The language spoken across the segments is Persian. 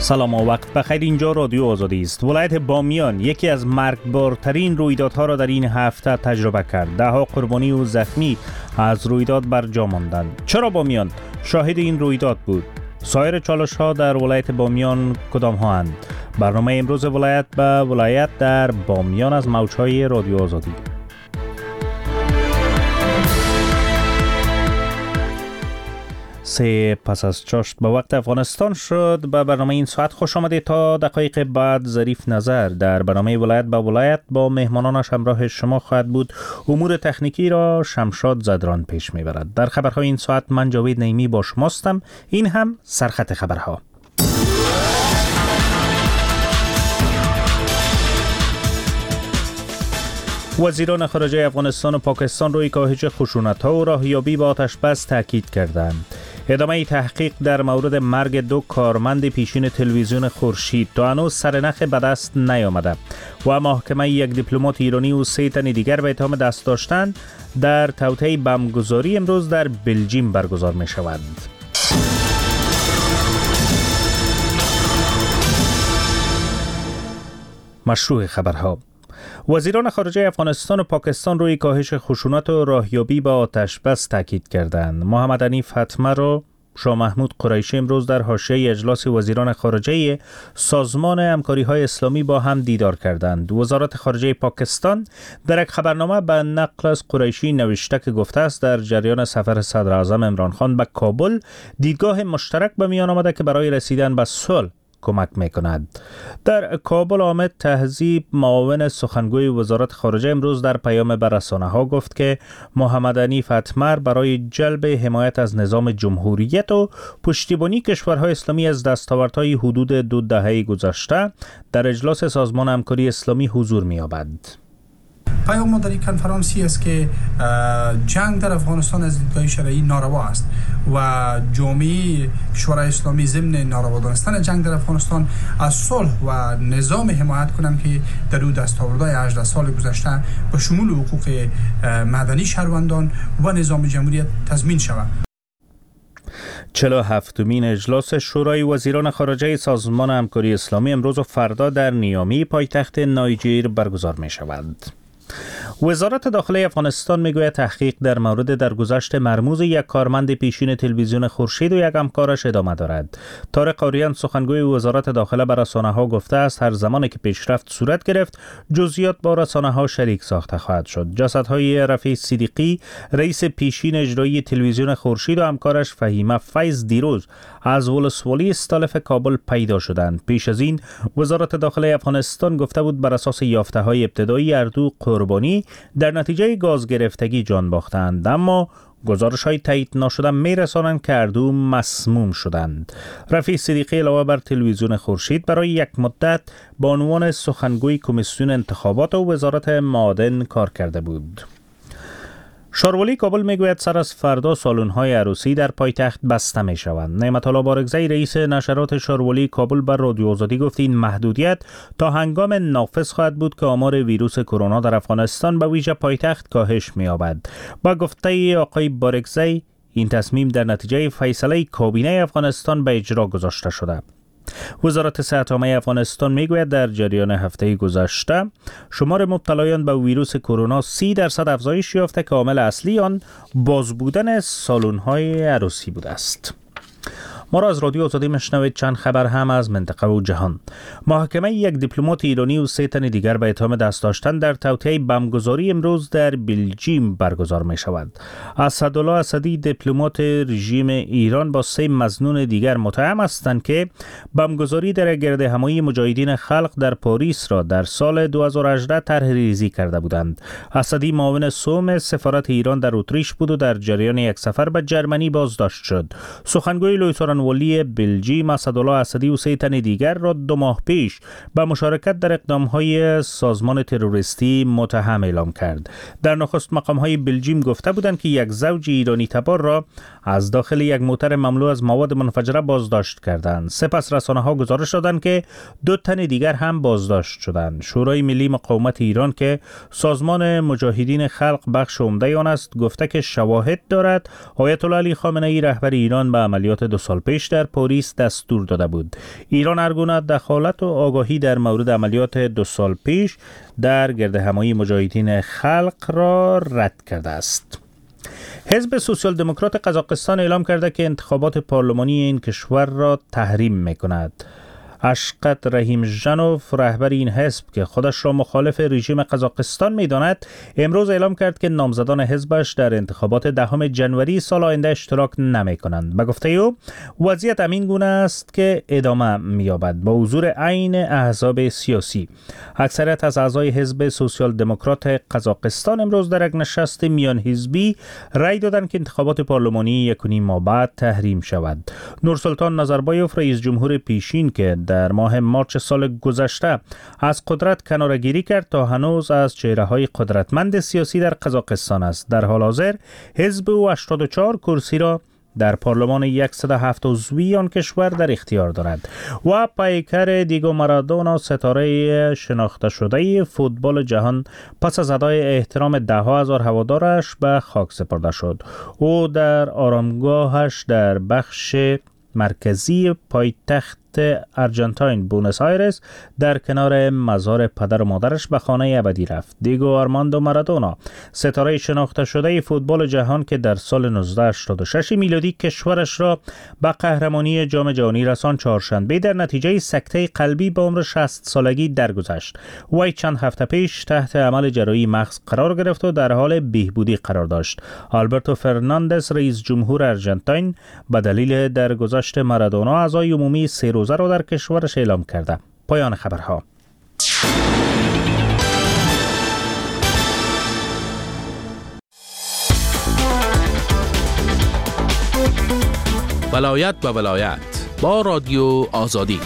سلام و وقت بخیر. اینجا رادیو آزادی است. ولایت بامیان یکی از مرگبارترین رویدادها را در این هفته تجربه کرد. ده‌ها قربانی و زخمی از رویداد بر جا ماندند. چرا بامیان شاهد این رویداد بود؟ سایر چالش‌ها در ولایت بامیان کدام ها اند؟ برنامه امروز ولایت به ولایت در بامیان از موج‌های رادیو آزادی. سه پس از چاشت به وقت افغانستان شد. به برنامه این ساعت خوش آمدید. تا دقایق بعد ظریف نظر در برنامه ولایت به ولایت با مهمانانش همراه شما خواهد بود. امور تکنیکی را شمشاد زدران پیش میبرد. در خبرهای این ساعت من جاوید نعیمی با شماستم. این هم سرخط خبرها. وزیران خارجه افغانستان و پاکستان روی کاهش خشونت‌ها و راهیابی با آتش‌بس تاکید کردند. ادامه تحقیق در مورد مرگ دو کارمند پیشین تلویزیون خورشید تا هنوز سرنخ به دست نیامده و محاکمه یک دیپلمات ایرانی و 3 تن دیگر به اتهام دست داشتن در توطئه بمبگذاری امروز در بلژیم برگزار می شود. مشروع خبرها. وزیران خارجه افغانستان و پاکستان روی کاهش خشونت و راهیابی با آتش‌بس تاکید کردند. محمد حنیف حتمه را شاه محمود قریشی امروز در حاشیه اجلاس وزیران خارجه سازمان همکاری‌های اسلامی با هم دیدار کردند. وزارت خارجه پاکستان در یک خبرنامه به نقل از قریشی نوشته که گفته است در جریان سفر صدر اعظم عمران خان به کابل دیدگاه مشترک به میان آمده که برای رسیدن به صلح کمک میکند. در کابل حامد تهذیب معاون سخنگوی وزارت خارجه امروز در پیام به رسانه‌ها گفت که محمد حنیف حتمه برای جلب حمایت از نظام جمهوریت و پشتیبانی کشورهای اسلامی از دستاوردهای حدود 2 دهه گذشته در اجلاس سازمان همکاری اسلامی حضور می‌یابد. پیام ما در این کنفرانسی است که جنگ در افغانستان از دیدگاه شرعی ناروا است و جامعه کشورهای اسلامی ضمن ناروا دانستن جنگ در افغانستان از صلح و نظام حمایت کنند که در او دستاوردهای 18 سال گذشته به شمول حقوق مدنی شهروندان و نظام جمهوریت تضمین شود. 47مین اجلاس شورای وزیران خارجه سازمان همکاری اسلامی امروز و فردا در نیامی پایتخت نایجیر برگزار می شود. وزارت داخلی افغانستان میگوید تحقیق در مورد درگذشت مرموز یک کارمند پیشین تلویزیون خورشید و یک همکارش ادامه دارد. طارق آریان سخنگوی وزارت داخله به رسانه‌ها گفته است هر زمانی که پیشرفت صورت گرفت جزئیات با رسانه‌ها شریک ساخته خواهد شد. جسدهای رفیع صدیقی رئیس پیشین اجرایی تلویزیون خورشید و همکارش فهیمه فیض دیروز از ولسوالی استالف کابل پیدا شدند. پیش از این وزارت داخله افغانستان گفته بود بر اساس یافته‌های ابتدایی هر دو قربانی در نتیجه گاز گرفتگی جان باختند، اما گزارش‌های تایید نشده می‌رسانند که هر دو مسموم شدند. رفیع صدیقی علاوه بر تلویزیون خورشید برای یک مدت به عنوان سخنگوی کمیسیون انتخابات و وزارت معادن کار کرده بود. شاروالی کابل میگوید سر از فردا سالن‌های عروسی در پایتخت بسته می‌شوند. نعمت الله بارگزئی رئیس نشرات شاروالی کابل بر رادیو آزادی گفت این محدودیت تا هنگام نافذ خواهد بود که آمار ویروس کرونا در افغانستان به ویژه پایتخت کاهش می‌یابد. با گفته آقای بارگزئی این تصمیم در نتیجه فیصله کابینه افغانستان به اجرا گذاشته شده. وزارت صحت عامه افغانستان میگوید در جریان هفته گذشته شمار مبتلایان به ویروس کرونا 30% افزایش یافته که عامل اصلی آن باز بودن سالن‌های عروسی بوده است. ما را از رادیو آزادی مشنوید. چند خبر هم از منطقه و جهان. محاکمه یک دیپلمات ایرانی و 3 تن دیگر به اتهام دست داشتن در توطئه بمبگذاری امروز در بلژیم برگزار می شود. اسدالله اسدی دیپلمات رژیم ایران با 3 مظنون دیگر متهم هستند که بمبگذاری در گردهمایی مجاهدین خلق در پاریس را در سال 2018 طرح ریزی کرده بودند. اسدی معاون سوم سفارت ایران در اتریش بود و در جریان یک سفر به جرمنی بازداشت شد. سخنگوی لوی ولی بلژیم اسدالله اسدی و 3 تن دیگر را 2 ماه پیش به مشارکت در اقدام‌های سازمان تروریستی متهم اعلام کرد. در نخست مقام‌های بلژیم گفته بودند که یک زوج ایرانی تبار را از داخل یک موتر مملو از مواد منفجره بازداشت کردند. سپس رسانه‌ها گزارش دادند که 2 تن دیگر هم بازداشت شدند. شورای ملی مقاومت ایران که سازمان مجاهدین خلق بخش عمده آن است گفته که شواهد دارد آیت الله علی خامنه‌ای رهبر ایران به عملیات 2 سال پیش در پاریس دستور داده بود. ایران هر گونه دخالت و آگاهی در مورد عملیات 2 سال پیش در گردهمایی مجاهدین خلق را رد کرده است. حزب سوسیال دموکرات قزاقستان اعلام کرده که انتخابات پارلمانی این کشور را تحریم می‌کند. اشقت رحیمجانوف رهبر این حزب که خودش را مخالف رژیم قزاقستان می‌داند امروز اعلام کرد که نامزدان حزبش در انتخابات 10 جنوری سال آینده اشتراک نمی‌کنند. به گفته او وضعیت همین گونه است که ادامه می‌یابد با حضور عین احزاب سیاسی. اکثریت از اعضای حزب سوسیال دموکرات قزاقستان امروز در یک نشست میان حزبی رأی دادند که انتخابات پارلمانی 1.5 ماه بعد تحریم شود. نورسلطان نازاربایوف رئیس جمهور پیشین که در ماه مارچ سال گذشته از قدرت کناره‌گیری کرد تا هنوز از چهره‌های قدرتمند سیاسی در قزاقستان است. در حال حاضر حزب او 84 کرسی را در پارلمان 107 عضوی آن کشور در اختیار دارد. و پیکر دیگو مارادونا ستاره شناخته شده فوتبال جهان پس از ادای احترام 10,000 هوادارش به خاک سپرده شد. او در آرامگاهش در بخش مرکزی پایتخت آرژانتین بونس آیرس در کنار مزار پدر و مادرش به خانه ابدی رفت. دیگو آرماندو مارادونا ستاره شناخته شده فوتبال جهان که در سال 1986 میلادی کشورش را به قهرمانی جام جهانی رساند چهارشنبه در نتیجه سکته قلبی به عمر 60 سالگی درگذشت. وی چند هفته پیش تحت عمل جراحی مغز قرار گرفت و در حال بهبودی قرار داشت. آلبرتو فرناندز رئیس جمهور آرژانتین به دلیل درگذشت مارادونا اعضای عمومی 3 روزه را در کشورش اعلام کرده. پایان خبرها. ولایت به ولایت با رادیو آزادی.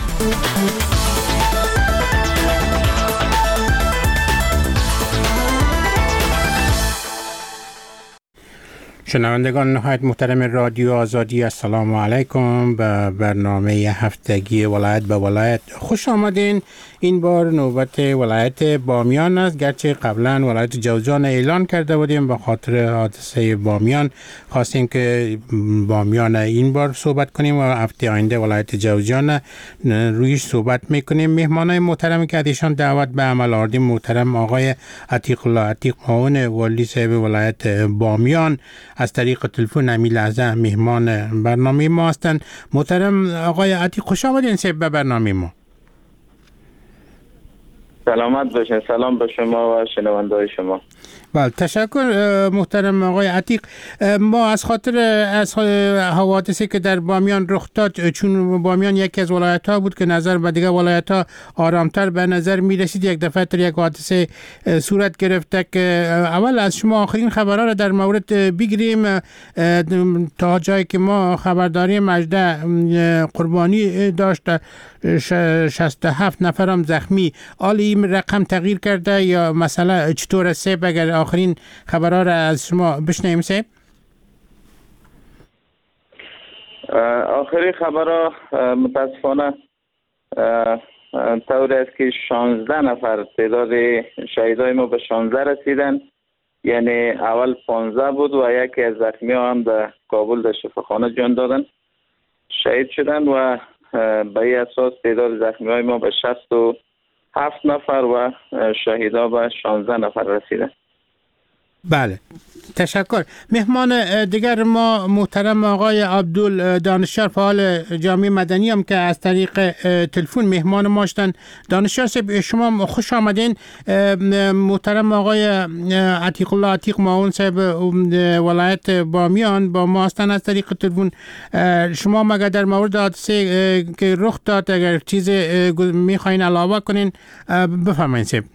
شنوندگان نهایت محترم رادیو آزادی، السلام علیکم. به برنامه هفتگی ولایت به ولایت خوش آمدین. این بار نوبت ولایت بامیان است. گرچه قبلا ولایت جوزجان اعلان کرده بودیم به خاطر حادثه بامیان خواستیم که بامیان این بار صحبت کنیم و هفته آینده ولایت جوزجان رویش صحبت میکنیم. مهمانای محترمی که ازشان دعوت به عمل آوردیم محترم آقای عتیق الله عتیق معاون والی صاحب ولایت بامیان از طریق تلفن همین لحظه مهمان برنامه ما هستند. محترم آقای عتیق خوش آمدین صاحب به برنامه ما. سلامت باشین. سلام به شما و شنونده‌های شما. بله تشکر محترم آقای عتیق. ما از خاطر از حوادثی که در بامیان رخ داد، چون بامیان یکی از ولایت‌ها بود که نظر به دیگه ولایت‌ها آرامتر به نظر می‌رسید، یک دفعه یک حادثه صورت گرفته که اول از شما آخرین خبرها را در مورد بگیریم تا جایی که ما خبرداری مجده قربانی داشت، 67 نفرم زخمی. حالا این رقم تغییر کرده یا مثلا چطور است؟ اگر آخرین خبرها را از شما بشنویم سه. آخرین خبرها متاسفانه طور است که 16 نفر تعداد شهیدای ما به 16 رسیدن، یعنی اول 15 بود و یکی از زخمی ها هم در کابل در شفاخانه جان دادن، شهید شدن و به این اساس تعداد زخمی های ما به 67 نفر و شهیدا به 16 نفر رسیدن. بله تشکر. مهمان دیگر ما محترم آقای عبدال دانشیار فعال جامعه مدنی هم که از طریق تلفن مهمان ما هستند. دانشیار صاحب شما خوش آمدین. محترم آقای عتیق الله عتیق معاون صاحب ولایت بامیان با ما هستند از طریق تلفن. شما مگر در مورد حادثه که رخ داد اگر چیز میخواین علاوه کنین بفرمایید صاحب.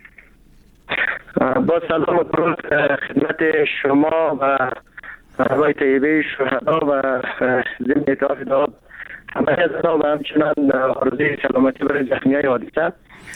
با سلام و درود خدمت شما و آقای طیبه شهدا و ضمن اتحاف داد همه از و همچنان آرزوی سلامتی برای زخمیای حادثه.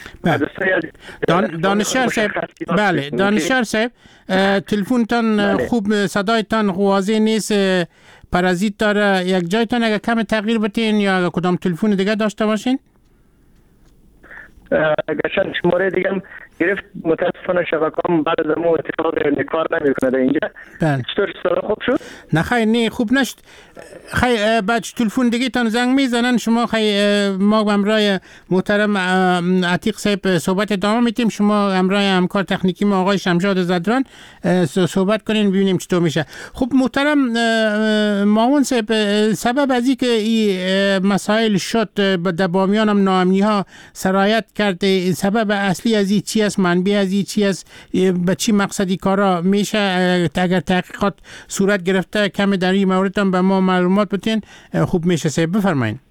دانشیار صاحب، بله دانشیار صاحب تلفنتان خوب صدایتان واضح نیست، پرازیت داره. یک جایتان اگر کم تغییر بتین یا اگر کدام تلفن دیگه داشته باشین. گشن شماره دیگه گرفت. متاسفانه شبکه‌ام بعد از اون اتفاق کار نمیکنه در اینجا. چطور صدا خوب شد؟ نه خیلی نه خوب نشد. خیلی بعد تلفن دیگه تان زنگ میزنن شما خیلی ما همراه محترم عتیق صاحب صحبت ادامه میدیم. شما همراه همکار تکنیکی ما آقای شمشاد زدران صحبت کنین ببینیم چطور میشه. خب محترم معاون صاحب، سبب از اینکه این مسائل شد در بامیان هم ناامنی ها سرایت کرده، سبب اصلی از این چی است؟ منبع از این چی است؟ به چی مقصدی کارا میشه؟ اگر تحقیقات صورت گرفته کمی در این مورد هم به ما معلومات بتین خوب میشه. صاحب بفرمایید.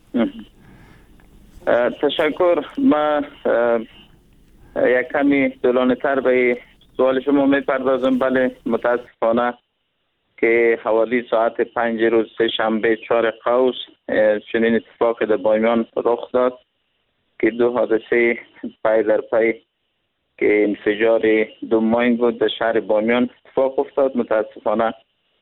تشکر. ما یک کمی طولانی تر به سوال شما میپردازم. بله، متاسفانه که حوالی ساعت 5 روز سه‌شنبه 4 قوس چنین اتفاق در بامیان رخ داد که دو حادثه پای در پای که انفجار دو ماین بود در شهر بامیان اتفاق افتاد. متاسفانه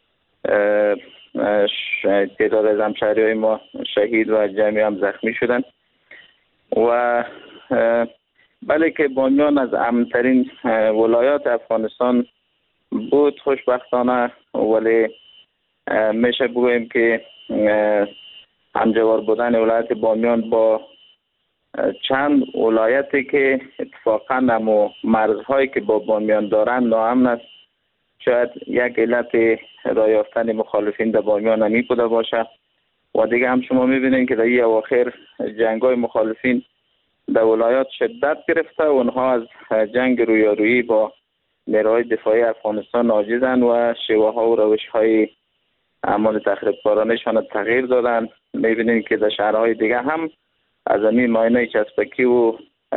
تعداد از همشهری‌های ما شهید و جمعی هم زخمی شدند و بله که بامیان از امن‌ترین ولایات افغانستان بود خوشبختانه، ولی میشه بگوییم که همجوار بودن ولایت بامیان با چند ولایتی که اتفاقا نمو مرزهایی که با بامیان دارند ناامن است. شاید یک علت راه یافتن مخالفین در بامیان نمی بوده باشه و دیگه هم شما میبینید که در این اواخر جنگ‌های مخالفین در ولایات شدت گرفته و اونها از جنگ رویارویی با نیروهای دفاعی افغانستان عاجزند و شیوه ها و روش های اعمال تخریبکارانه‌شان تغییر دادن. میبینید که در شهرهای دیگه هم از همین ماینه چسبکی و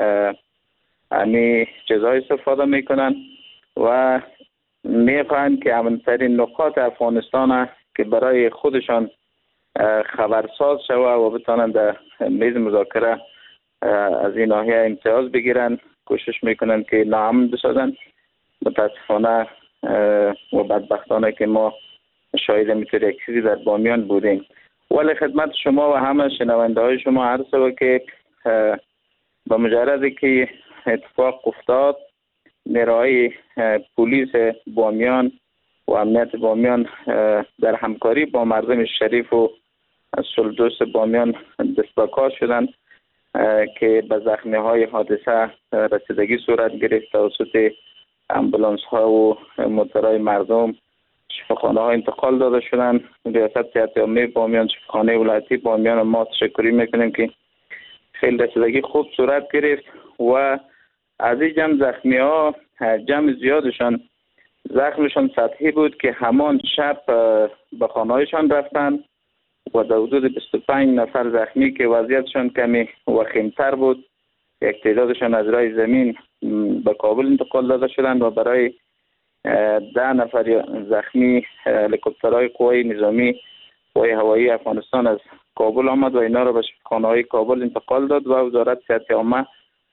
همین چیزهای استفاده میکنن و میخواهند که امن‌ترین نقاط افغانستان که برای خودشان خبرساز شوه و بتانند در میز مذاکره از این ناحیه امتیاز بگیرن، کوشش میکنن که ناامن بسازن. متاسفانه و بدبختانه که ما شاهد میتونی یک چیزی در بامیان بودیم. ولی خدمت شما و همه شنونده های شما عرض شود که با مجردی که اتفاق افتاد نیروهای پلیس بامیان و امنیت بامیان در همکاری با مردم شریف و سلدوست بامیان دست به کار شدند که به زخمی های حادثه رسیدگی صورت گرفت. توسط امبولانس ها و موتورهای مردم شفاخانه ها انتقال داده شدن. ریاست صحت عامه بامیان، شفاخانه ولایتی بامیان ما تشکری میکنیم که خیلی رسیدگی خوب صورت گرفت و از این جمع زخمی ها جمع زیادشان زخمشان سطحی بود که همان شب به خانه هایشان رفتن و در حدود 25 نفر زخمی که وضعیتشان کمی وخیمتر بود. یک تعدادشان از راه زمین به کابل انتقال داده شدند و برای 10 نفر زخمی هلیکوپترهای قوای نظامی قوای هوایی افغانستان از کابل آمد و اینا را به شفاخانه‌های کابل انتقال داد و وزارت صحت عامه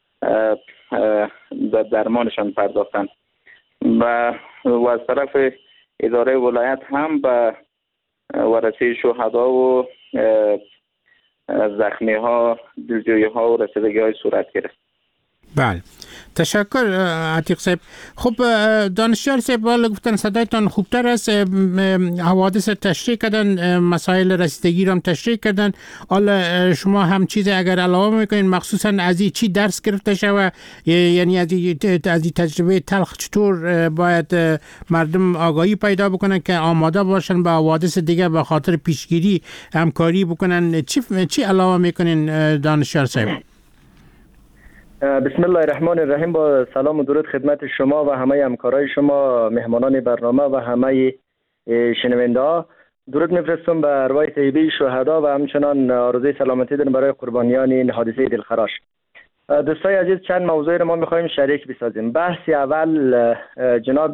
در درمانشان پرداختند و از طرف اداره ولایت هم به ورثه شهدا و زخمی ها دلجویی ها و رسیدگی های صورت گرفت. بله، تشکر عتیق صاحب. خب دانشیار صاحب والا گفتن صدایتان خوبتر است، حوادث تشریح کردن، مسائل رسیدگی رو هم تشریح کردن. حالا شما هم چیز اگر علاوه میکنین مخصوصا از این چی درس گرفته شوه، یعنی از این تجربه تلخ چطور باید مردم آگاهی پیدا بکنن که آماده باشن به حوادث دیگه به خاطر پیشگیری همکاری بکنن؟ چی علاوه میکنین دانشیار صاحب؟ بسم الله الرحمن الرحیم. با سلام و درود خدمت شما و همه همکارای شما، مهمانان برنامه و همه شنونده ها. درود میفرستم به ارواح طیبه شهدا و همچنان آرزوی سلامتی دارم برای قربانیان این حادثه دلخراش. دوستای عزیز، چند موضوعی رو ما میخوایم شریک بسازیم. بحث اول جناب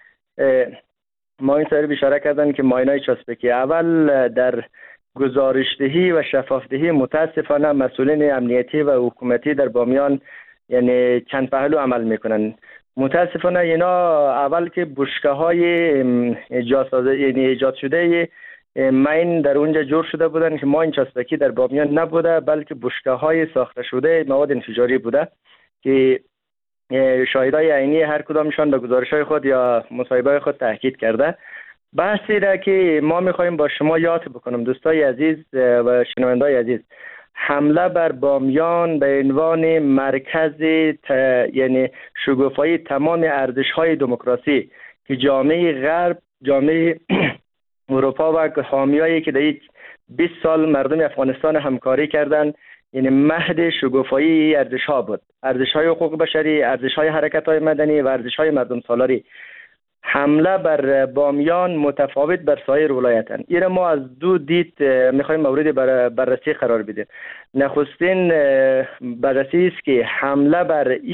معین صاحب اشاره کردن که ماینای چسبکی اول در گزارشدهی و شفافدهی متاسفانه مسئولین امنیتی و حکومتی در بامیان یعنی چند پهلو عمل میکنن. متاسفانه اینا اول که بشکه‌های یعنی ایجاد شده ماین در اونجا جور شده بودن که ماین چسبکی در بامیان نبوده، بلکه بشکه‌های ساخته شده مواد انفجاری بوده که شاهدای عینی هر کدامشان به گزارش‌های خود یا مصاحبه‌های خود تاکید کرده. بحثی را که ما می‌خوایم با شما یاد بکنم دوستای عزیز و شنوندای عزیز، حمله بر بامیان به عنوان مرکز یعنی شکوفایی تمام ارزش‌های دموکراسی که جامعه غرب، جامعه اروپا و حامیایی که در 20 سال مردم افغانستان همکاری کردند، یعنی مهد شکوفایی ارزش‌ها بود، ارزش‌های حقوق بشری، ارزش‌های حرکت‌های مدنی و ارزش‌های مردم سالاری. حمله بر بامیان متفاوت بر سایر ولایتن. این ما از دو دید میخوایم مورد بررسی قرار بدیم. نخستین بررسی است که حمله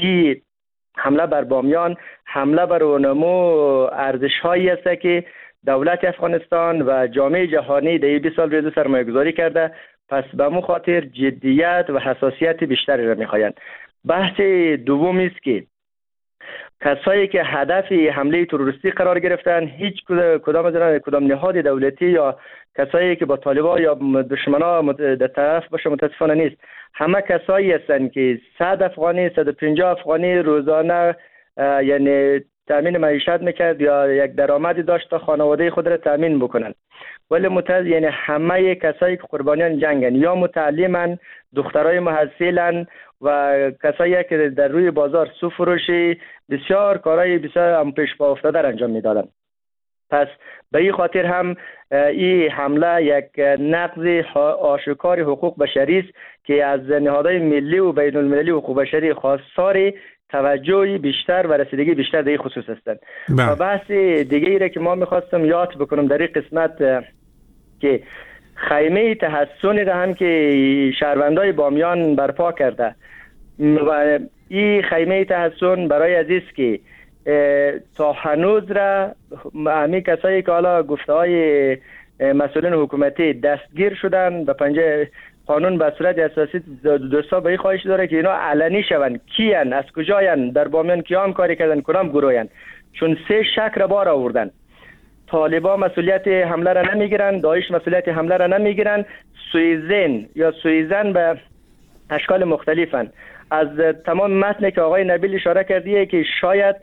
بر بامیان حمله بر اونمو ارزش‌هایی است که دولت افغانستان و جامعه جهانی در 20 سال ریزو سرمایه گذاری کرده، پس به مو خاطر جدیت و حساسیت بیشتری را میخواین. بحث دوم است که کسایی که هدف حمله تروریستی قرار گرفتن هیچ کدام نهاد دولتی یا کسایی که با طالبان یا دشمنا در طرف باشه متاسفانه نیست. همه کسایی هستند که 100 افغانی 150 افغانی روزانه یعنی تامین معیشت میکرد یا یک درآمدی داشت تا خانواده خود را تامین بکنن. ولی یعنی همه کسایی که قربانیان جنگن یا متعلمن، دخترای محصلن و کسایی که در روی بازار سو فروشی بسیار کارهای بسیار پیش پا افتاده انجام میدادن. پس به این خاطر هم این حمله یک نقض آشکار حقوق بشری است که از نهادهای ملی و بین المللی حقوق بشری خواستار توجه بیشتر و رسیدگی بیشتر در این خصوص هستند. و بحث دیگه ای را که ما میخواستم یاد بکنم در این قسمت که خیمه تحسن را هم که شهروندای بامیان برپا کرده و این خیمه تحسن برای عزیز که تا هنوز را همین کسایی که حالا گفته های مسئولین حکومتی دستگیر شدن به پنجه قانون به صورت اساسی دوستا به این خواهش داره که اینا علنی شون، کیان، از کجاین، در بامیان کیام کاری کردن، کدام گروهن، چون 3 شک را بار آوردن. طالبان مسئولیت حمله را نمیگیرن، داعش مسئولیت حمله را نمیگیرن، سویزن یا سویزن به اشکال مختلفن. از تمام متنی که آقای نبیل اشاره کردیه که شاید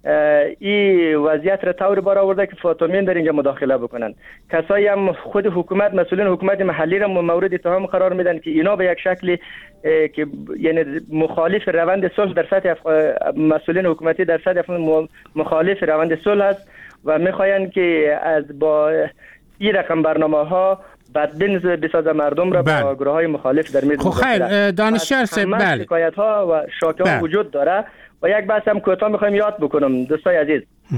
این وضعیت را طور بار آورده که فاطمیان در اینجا مداخله بکنن. کسایی هم خود حکومت، مسئولین حکومت محلی را مورد اتهام قرار میدن که اینا به یک شکلی که یعنی مخالف روند صلح در سطح مسئولین حکومتی در سطح مخالف روند صلح است و میخواین که از با این رقم برنامه بدبین بسازه مردم را با گروه های مخالف در میز مذاکره. خیر دانشگر صاحب، بله، شکایت ها و شاکی ها وجود داره. و یک بحث هم کوتاه میخوایم یاد بکنم دوستای عزیز.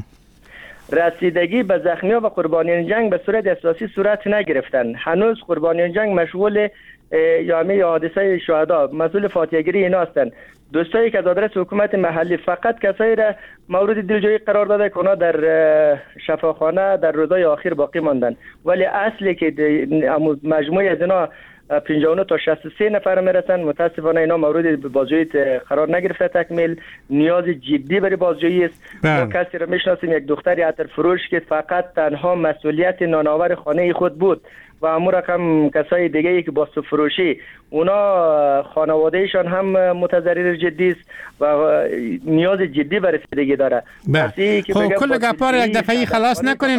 رسیدگی به زخمیان و قربانیان جنگ به صورت اساسی صورت نگرفتن. هنوز قربانیان جنگ مشغول یامه حادثه شهدا، مسئول فاتحه گیری اینا هستند. دوستایی که از آدرس حکومت محلی فقط کسایی را مورد دلجویی قرار داده که اونا در شفاخانه در روزهای آخر باقی ماندن، ولی اصلی که مجموعه از اینا 59 تا 63 نفر میرسن. متاسفانه اینا مورد بازجویی قرار نگرفته تکمیل. نیاز جدی برای بازجویی است. ما کسی را میشناسیم، یک دختری عطر فروش که فقط تنها مسئولیت نانآور خانه خود بود و همون رقم کسای دیگه ای که با سفروشی اونا خانوادهشان هم متضرر جدی است و نیاز جدی به رسیدگی داره. خب کل گپا رو یک دفعه خلاص نکنین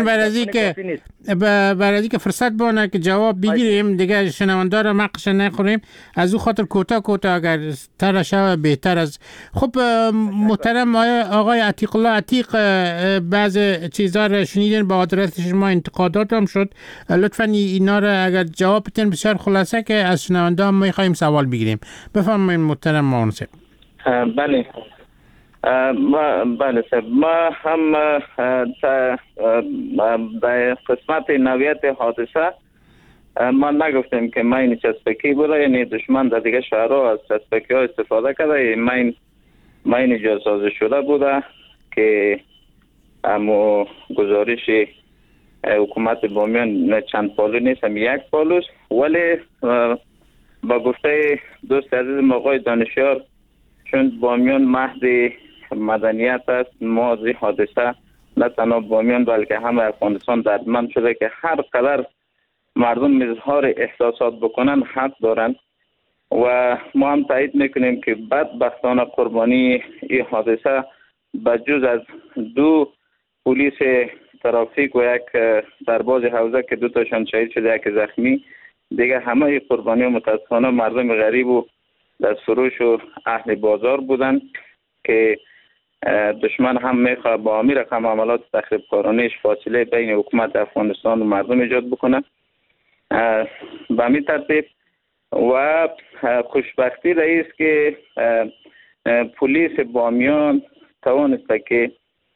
برای اینکه فرصت بونه که جواب بگیریم، دیگه شنونده رو مقش نخوریم. از او خاطر کوتاه اگر تر شوه بهتر. از خب محترم آقای عتیق الله عتیق، بعض چیزا رو شنیدین، با آدرس شما انتقادات هم شد. لطفاً اینا رو اگر جواب بدین بسیار خلاصه که از شنونده هم می‌خوایم سوال بگیریم. بفرمایید محترم مهندس. بله ما هم در قسمت نوعیت حادثه ما نگفتیم که مین چسبکی بوده، یعنی دشمن در دیگه شهرها از چسبکی ها استفاده کرده. مین جاسازی شده بوده که امو گزارش حکومت بامیان چند پالو نیست، هم یک پالوست. ولی با گفته دوست عزیز آقای دانشیار، چون بامیان مهد مدنیت است، ما از این حادثه نه تنها بامیان بلکه همه افغانستان دردمند شده که هر قدر مردم اظهار احساسات بکنن حق دارن. و ما هم تایید میکنیم که بدبختانه قربانی این حادثه بجز از 2 پلیس ترافیک و یک سرباز حوزه که 2 تاشان شهید شده، یک زخمی، دیگه همه قربانی و متاسفانه مردم غریب و دست فروش و اهل بازار بودن که دشمن هم میخواد با همین رقم عملات تخریب کارانش فاصله بین حکومت افغانستان و مردم ایجاد بکنه. به همین ترتیب و خوشبختی رئیس که پلیس بامیان توانسته که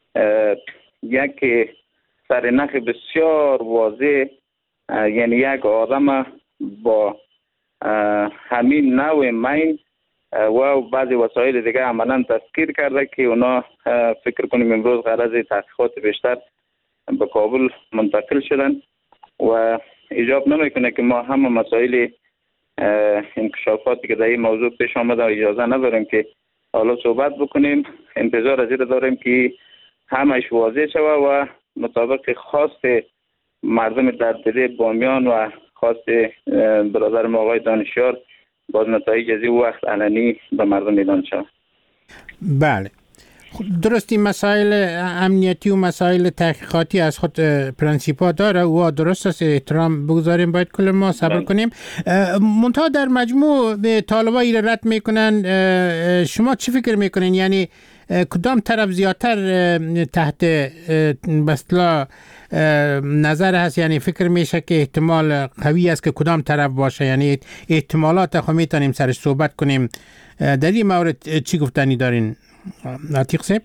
یک سرنخ بسیار واضح، یعنی یک آدم با همین نوع مین و بعضی وسایل دیگه عملا تذکیر کرده که اونا فکر کنیم امروز غرض تحقیقات بیشتر به کابل منتقل شدن و ایجاب نمیکنه که ما همه مسائل انکشافاتی که در این موضوع پیش آمده اجازه نداریم که حالا صحبت بکنیم. انتظار از این داریم که همش واضح شوه و مطابق خواست مردم درددل بامیان و خواست برادر ما آقای دانشیار باز نتایج از این وقت علنی به مردم اعلان شود. بله، درستی مسائل امنیتی و مسائل تحقیقاتی از خود پرنسیپا داره و درست است، احترام بگذاریم، باید کل ما صبر کنیم. منتها در مجموع به طالبا ایره رد میکنن، شما چی فکر میکنین؟ یعنی کدام طرف زیادتر تحت بسلا نظر هست؟ یعنی فکر میشه که احتمال قوی است که کدام طرف باشه؟ یعنی احتمالات خو میتونیم سرش صحبت کنیم. در این مورد چی گفتنی دارین عتیق صاحب؟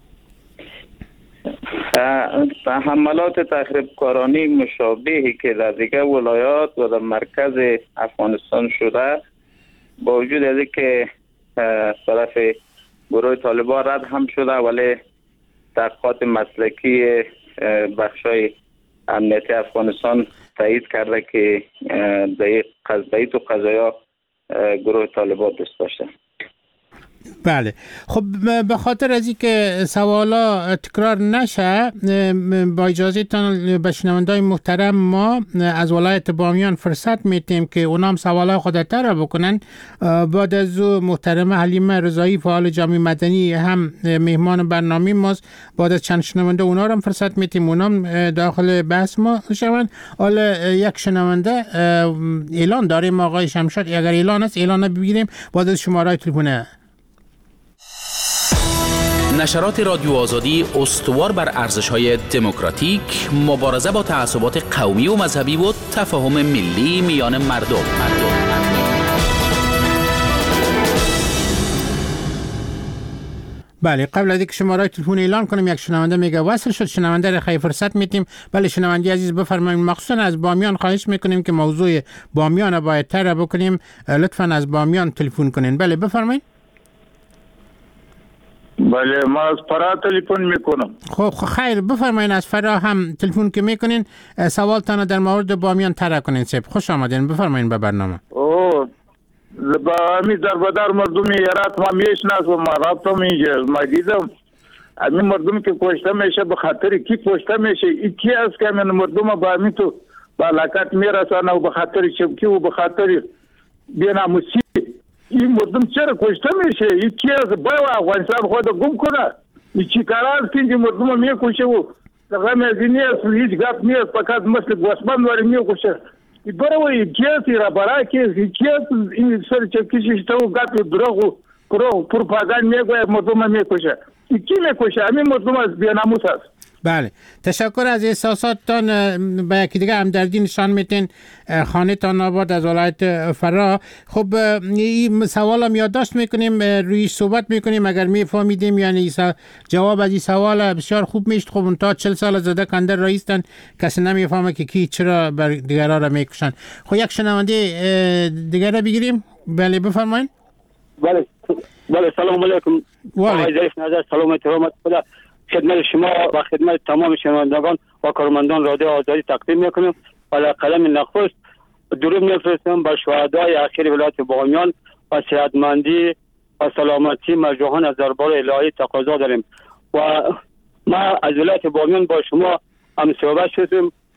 حملات تخریب کارانی مشابهی که در دیگر ولایات و در مرکز افغانستان شده، با وجود از اینکه طرف گروه طالبان رد هم شده، ولی تحقیقات مسلکی بخشای امنیتی افغانستان تایید کرده که در تو قضایا گروه طالبان دست داشته. بله، خب به خاطر از اینکه سوالا تکرار نشه، با اجازهتان به شنوندای محترم ما از ولایت بامیان فرصت میتیم که اونام سوالا خود تر بکنن. بعد از محترم حلیمه رضایی فعال جامعه مدنی هم مهمان برنامه ماست، بعد از چند شنونده اونا هم فرصت میتیم اونام داخل بحث ما شوند. حالا یک شنونده اعلان داریم آقای شمشاد، اگر اعلان است اعلان بگیریم، بعد از شماره تلفن. نشرات رادیو آزادی استوار بر ارزش‌های دموکراتیک، مبارزه با تعصبات قومی و مذهبی و تفاهم ملی میان مردم. بله، قبل از اینکه شماره تلفن اعلان کنم، یک شنونده میگه وصل شد. شنونده را خیلی فرصت میتیم. بله شنوندی عزیز بفرمایید. مخصوصا از بامیان خواهش میکنیم که موضوع بامیان باید تر بکنیم، لطفا از بامیان تلفن کنین. بله بفرمایید. بله، ما از فرا تلفن میکنم. خب خیر، بفرمایید. از فرا هم تلفن که میکنین سوالتان در مورد بامیان طرح کنین. سب خوش آمدین، بفرمایید به برنامه. با امی در بدر مردمی هرات ما میشناسم، ما رابطه میشه، ما دیدم امی مردمی که کشته میشه به خاطر کی کشته میشه، این کی است که من مردم با امی تو با علاقات میرسانه و به خاطر شبکی و به خاطر بی‌ناموسی این مردم چرا کشته میشه؟ این کی است؟ باید افغانستان خود گم کنه. این چی کار است که این مردم میکشه و غم از این نیست، هیچ گپ نیست، فقط مثل گوسفند واری میکشه. این برای کی است؟ را برای کی است؟ این سر چکیش تو گپ دروغ و پروپاگاند میگوید مردم میکشه. این کی میکشه؟ همین مردم از بی‌ناموس است. بله، تشکر از احساساتتان. به یکی دیگه همدردی نشان میتین. خانه تان آباد از ولایت فرا. خب این سوال هم یادداشت میکنیم، روی صحبت میکنیم. اگر میفهمیدیم یعنی جواب از این سوال بسیار خوب میشد. خب اون تا 40 سال زده کندر رئیستن، کسی نمیفهمه که کی چرا بر دیگرها را میکشن. خب یک شنونده دیگر را بگیریم. بله بفرمایید. بله سلام علیکم. سلام احترامات خدا خدمت شما و خدمت تمام شنوندگان و کارمندان رادیو آزادی تقدیم میکنم. و قلم نخست درود میفرستم به شهدای اخیر ولایت بامیان و صحتمندی و سلامتی مرجوحان از دربار الهی تقاضا داریم. و ما از ولایت بامیان با شما هم صحبت شدیم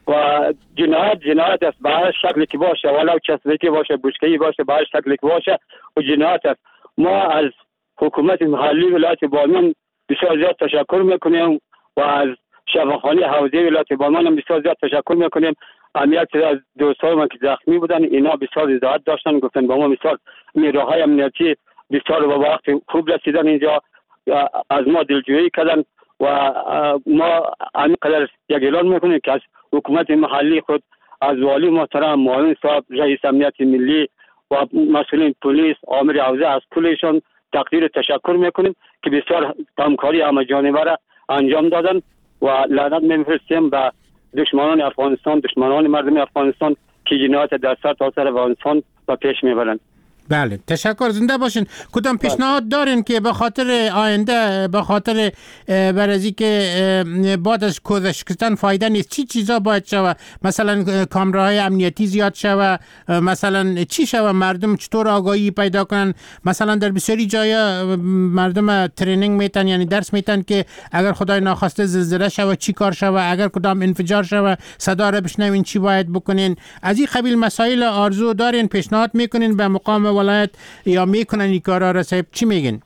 و جنایت است به هر شکلی که باشه، ولو چسبکی باشه، بشکه‌ای باشه، به هر شکلی که باشه و جنایت است. ما از حکومت محلی ولایت بامیان بسیار زیاد تشکر میکنیم و از شفاخانه حوزه ولایت بامیان هم بسیار زیاد تشکر میکنیم. امنیت از دوستای من که زخمی بودن اینا بسیار اجازه داشتن، گفتن با ما بسیار نیروهای امنیتی بسیار با وقت خوب رسیدن اینجا، از ما دلجویی کردن و ما همینقدر یک اعلان میکنیم که از حکومت محلی خود، از والی محترم معاون صاحب، رئیس امنیت ملی و مسئولین پلیس، آمر حوزه، از کلشون تقدیر تشکر میکنیم که بسیار همکاری همه جانبه را انجام دادن و لعنت میفرستیم به دشمنان افغانستان، دشمنان مردم افغانستان که جنایت در سرتاسر افغانستان و پیش میبرند. بله، تشکر، زنده باشین. کدام پیشنهاد دارین که به خاطر آینده، به خاطر برازی که بعد از کوزش کردن فایده نیست، چی چیزا باید شود؟ مثلا کامراهای امنیتی زیاد شود، مثلا چی شود؟ مردم چطور آگاهی پیدا کنن؟ مثلا در بسیاری جایا مردم ترینینگ میتن، یعنی درس میتن که اگر خدای ناخواسته زلزله شود چی کار شود، اگر کدام انفجار شود صدا را بشنوین چی باید بکنین. از این قبیل مسائل آرزو دارین، پیشنهاد میکنین به مقام ولایت یا میکنن این کارا را؟ صاحب چی میگن؟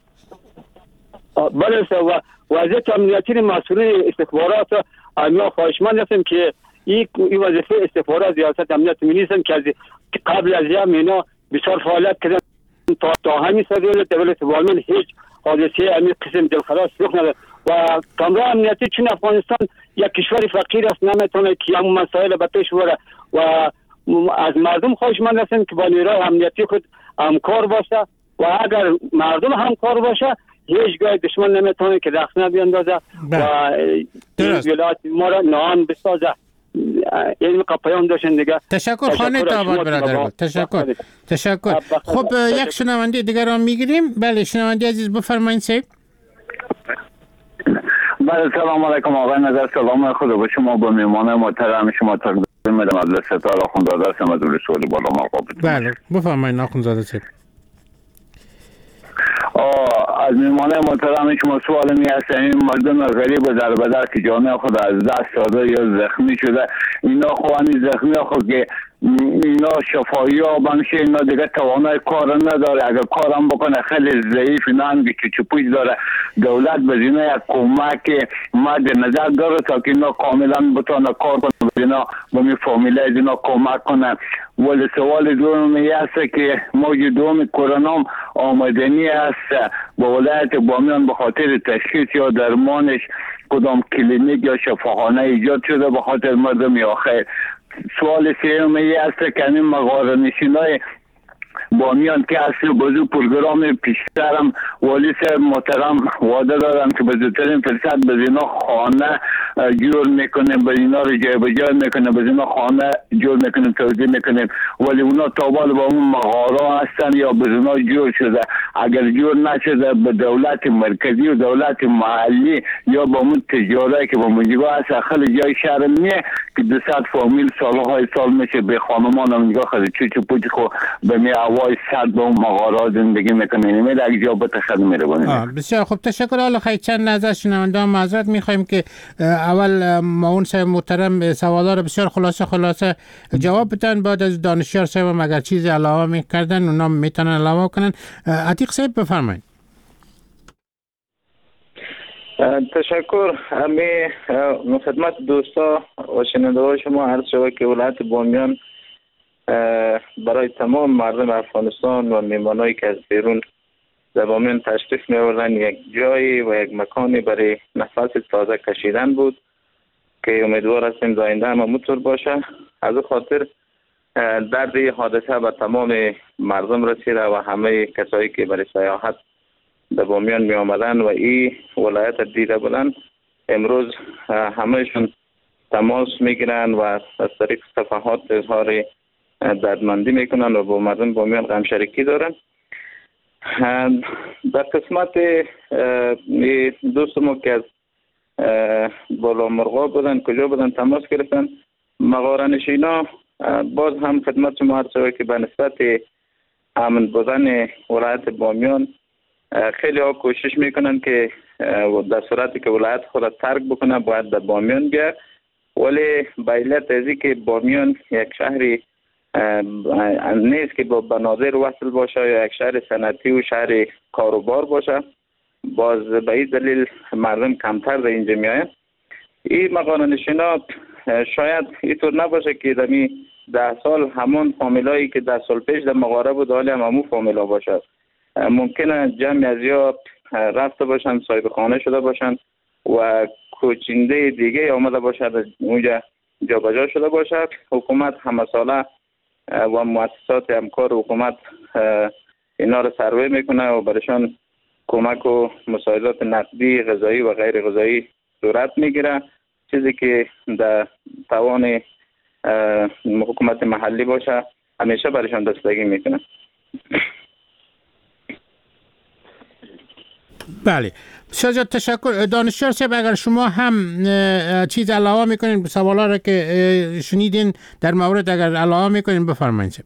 بله و وضعیت امنیتی مسئولین استخبارات ما خواهشمند هستیم که این وظیفه استخبارات ریاست امنیت ملی هستند که قبل از این اینا بسیار فعالیت کردن تا همین سال دولت بامیان هیچ حادثه همین قسم دلخراش رخ نداد و کامرا امنیتی چون افغانستان یک کشور فقیر است نمیتونه که همون مسائل به پیش ببره و از مردم خواهشمند هستیم که با نیروی امنیتی خود همکار باشه و اگر مردم همکار باشه هیچگاه دشمن نمیتونه که رخنه بیاندازه و ولایت ما را نهان بسازه. این پیام داشتن دیگه. تشکر خانه تاباد برادر. تشکر. خب یک شنونده دیگر را میگیریم. بله شنونده عزیز بفرمایید صاحب. بله سلام علیکم آقای نظر، سلام خدا با شما، با میهمان محترم شما تقدیم میدم. از ستاره آخوندزاده هستم از ولسوالی بالا مرغاب. بله بفرمایید آخوندزاده صاحب. از میهمان محترم شما سوال می هست این مردم غریب و در بدر که جامعه خود از دست داده یا زخمی شده، اینا خوانی زخمی خود که اینا شفایی ها بنشه، اینا دیگه توانای کار نداره، اگر کارم بکنه خیلی ضعیف، اینا هم که چپوش داره. دولت به اینا یک کمک مد نظر داره تا که اینا کاملا بتونه کار کنه، اینا با می فامیله اینا کمک کنه. ولی سوال دوم است که موج دوم کرونا آمدنی است با ولایت بامیان به خاطر تشخیص یا درمانش کدام کلینیک یا شفاخانه ایجاد شده به خاطر مردم یا خیر؟ سوال سوم است که این مغاره نشینای بامیان که اصل بازو پروگرام پیشترم والی صاحب محترم وعده دادم که به زودترین فرصت به اینا خانه جور میکنیم، به اینا رو جای به جای میکنیم، به اینا خانه جور میکنیم، توضیح میکنیم، ولی اونا تابال با اون مغاره هستن یا به اینا جور شده. اگر جور نشده به دولت مرکزی و دولت محلی یا با اون تجاره که با منجگاه هست خیلی جای شهر میه که 200 فامیل سالهای سال میشه به خانمان هم نگاه خیلی چوچو پوچ خو به می وای صد با اون مغارات زندگی میکنیم. میره اگه جا بتخد میره بانیم. بسیار خوب تشکر. حالا خیلی چند نظر شنونده هم معذرت میخوایم که اول معاون صاحب محترم سوالا رو بسیار خلاصه جواب بدن، بعد از دانشیار صاحب هم اگر چیزی علاوه میکردن اونا میتونن علاوه کنن. عتیق صاحب بفرمایید. تشکر. همه خدمت دوستا و شنونده های شما عرض شود که ولایت بامیان برای تمام مردم افغانستان و میمانایی که از بیرون در بامیان تشریف می‌آوردن یک جایی و یک مکانی برای نفس تازه کشیدن بود که امیدوار هستیم در آینده هم همونطور باشه. از این خاطر درد حادثه به تمام مردم رسیده و همه کسایی که برای سیاحت در بامیان می آمدن و این ولایت دیده بودن امروز همهشون تماس میگیرن و از طریق صفحات اظهار دردمندی میکنن و با مردم بامیان غم شریکی دارن. در قسمت دوست ما که از بالا مرغاب بودن کجا بودن تماس گرفتن مغاره نشینا، باز هم خدمت شما عرض شود که به نسبت امن بودن ولایت بامیان خیلی ها کوشش میکنن که در صورتی که ولایت خود ترک بکنه باید در بامیان بیاد ولی به علت ازی که بامیان یک شهری نیست که با بنادر وصل باشه یا یک شهر صنعتی و شهر کاروبار باشه، باز به این دلیل مردم کمتر در اینجا میاید. این مقانه نشینا شاید اینطور نباشه که دمی 10 سال همون فامیلایی که 10 سال پیش در مغاره بود حالی هم همون فامیلا باشه. ممکنه جمعی از یا رفته باشن، صاحب خانه شده باشن و کوچنده دیگه آمده باشد اونجا جابجا شده باشد. حکومت همه ساله و مؤسسات همکار حکومت اینا رو سروی میکنه و برشان کمک و مساعدات نقدی، غذایی و غیر غذایی صورت میگیره، چیزی که در توان حکومت محلی باشه همیشه برشان دستگی میکنه. بله، بسیار زیاد تشکر. دانشیار صاحب، اگر شما هم چیز علاوه میکنین به سوالا را که شنیدین در مورد اگر علاوه میکنین بفرمایید.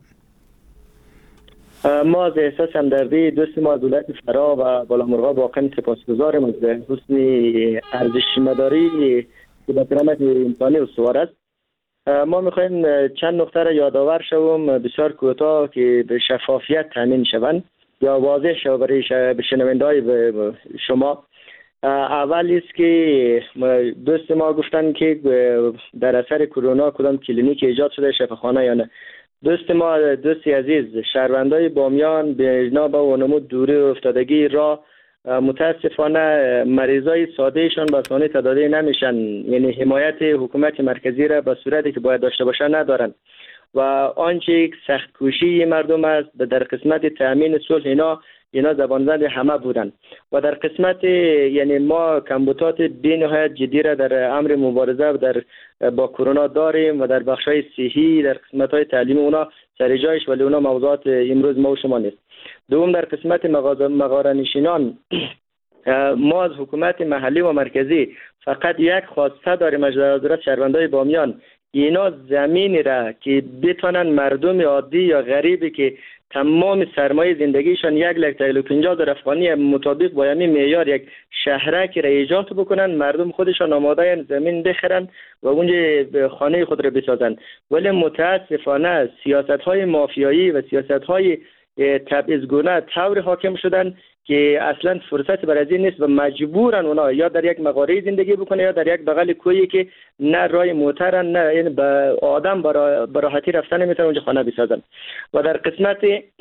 ما از احساس همدردی دوست ما دولت فرا و بالامرغاب واقعا سپاسگزاریم از حسن ارزش مداری که به کرامت انسانی استوار است. ما میخوایم چند نکته را یادآور شوم بسیار کوتاه که به شفافیت تامین شوند یا واضح شود برای شنونده‌های شما. اول است که دوست ما گفتن که در اثر کرونا کدام کلینیک ایجاد شده، شفاخانه یا نه. دوست ما، دوستی عزیز، شهروندای بامیان به جناب و نمود دوری و افتادگی را متاسفانه مریضای سادهشان به آسانی تداوی نمیشن، یعنی حمایت حکومت مرکزی را به صورتی که باید داشته باشن ندارن و آنچه سخت کوشی مردم است در قسمت تامین صلح اینا زبانزد همه بودن و در قسمت یعنی ما کمبودات بی‌نهایت جدی را در امر مبارزه با کرونا داریم و در بخش‌های صحی در قسمت‌های تعلیمی اونا سر جایش، ولی اونا موضوعات امروز ما و شما نیست. دوم، در قسمت مغاره نشینان ما از حکومت محلی و مرکزی فقط یک خواسته داریم از حضرت شهروندای بامیان، اینا زمینی را که بتونن مردم عادی یا غریبی که تمام سرمایه زندگیشان 1,50,000 افغانی مطابق با همین معیار یک شهرک را ایجاد بکنن، مردم خودشان آماده زمین بخرن و اونجا خانه خود را بسازن. ولی متاسفانه سیاست‌های مافیایی و سیاست‌های تبعیض‌گونه طور حاکم شدن که اصلا فرصت برای این نیست و مجبورن اونا یا در یک مغاره زندگی بکنه یا در یک بغل کویی که نه رای موترن نه یعنی به آدم براحتی رفتن نمیتونن اونجا خانه بسازن. و در قسمت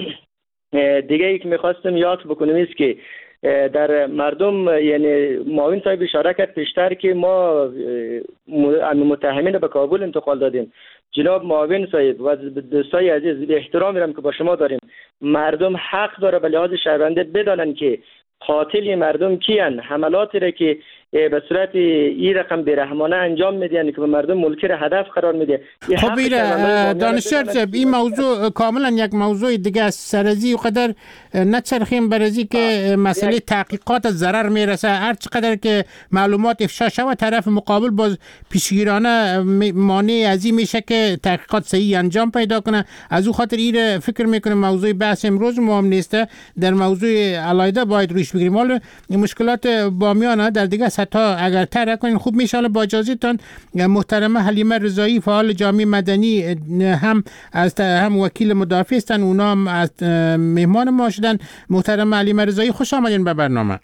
دیگه ای که میخواستم یاد بکنم است که در مردم یعنی معاون صاحب اشاره کرد پیشتر که ما متهمین به کابل انتقال دادیم. جناب معاون صاحب و دوستای عزیز، احترامی را که با شما داریم، مردم حق داره به لحاظ شهرونده بدانن که قاتل مردم کیان، حملاتی را که به صورت این رقم بیرحمانه انجام میدن که به مردم ملکی را هدف قرار میده. خب دانشیار صاحب، این موضوع کاملا یک موضوع دیگه است. سرزی و قدر نچرخیم برازی که مسئله تحقیقات ضرر میرسه، هر چقدر که معلومات افشا شود طرف مقابل باز پیشگیرانه مانع ازی میشه که تحقیقات صحیح انجام پیدا کنه. از او خاطر این فکر میکنم موضوع بحث امروز مهم نیست، در موضوع علایده باید روش بگیریم. حالا مشکلات بامیان در دیگه تا اگر طرح کنین خوب میشه. با اجازهتون محترمه حلیمه رضایی فعال جامعه مدنی هم وکیل مدافع هستن، اونا هم از مهمان ما شدن. محترمه حلیمه رضایی خوش آمدین به برنامه.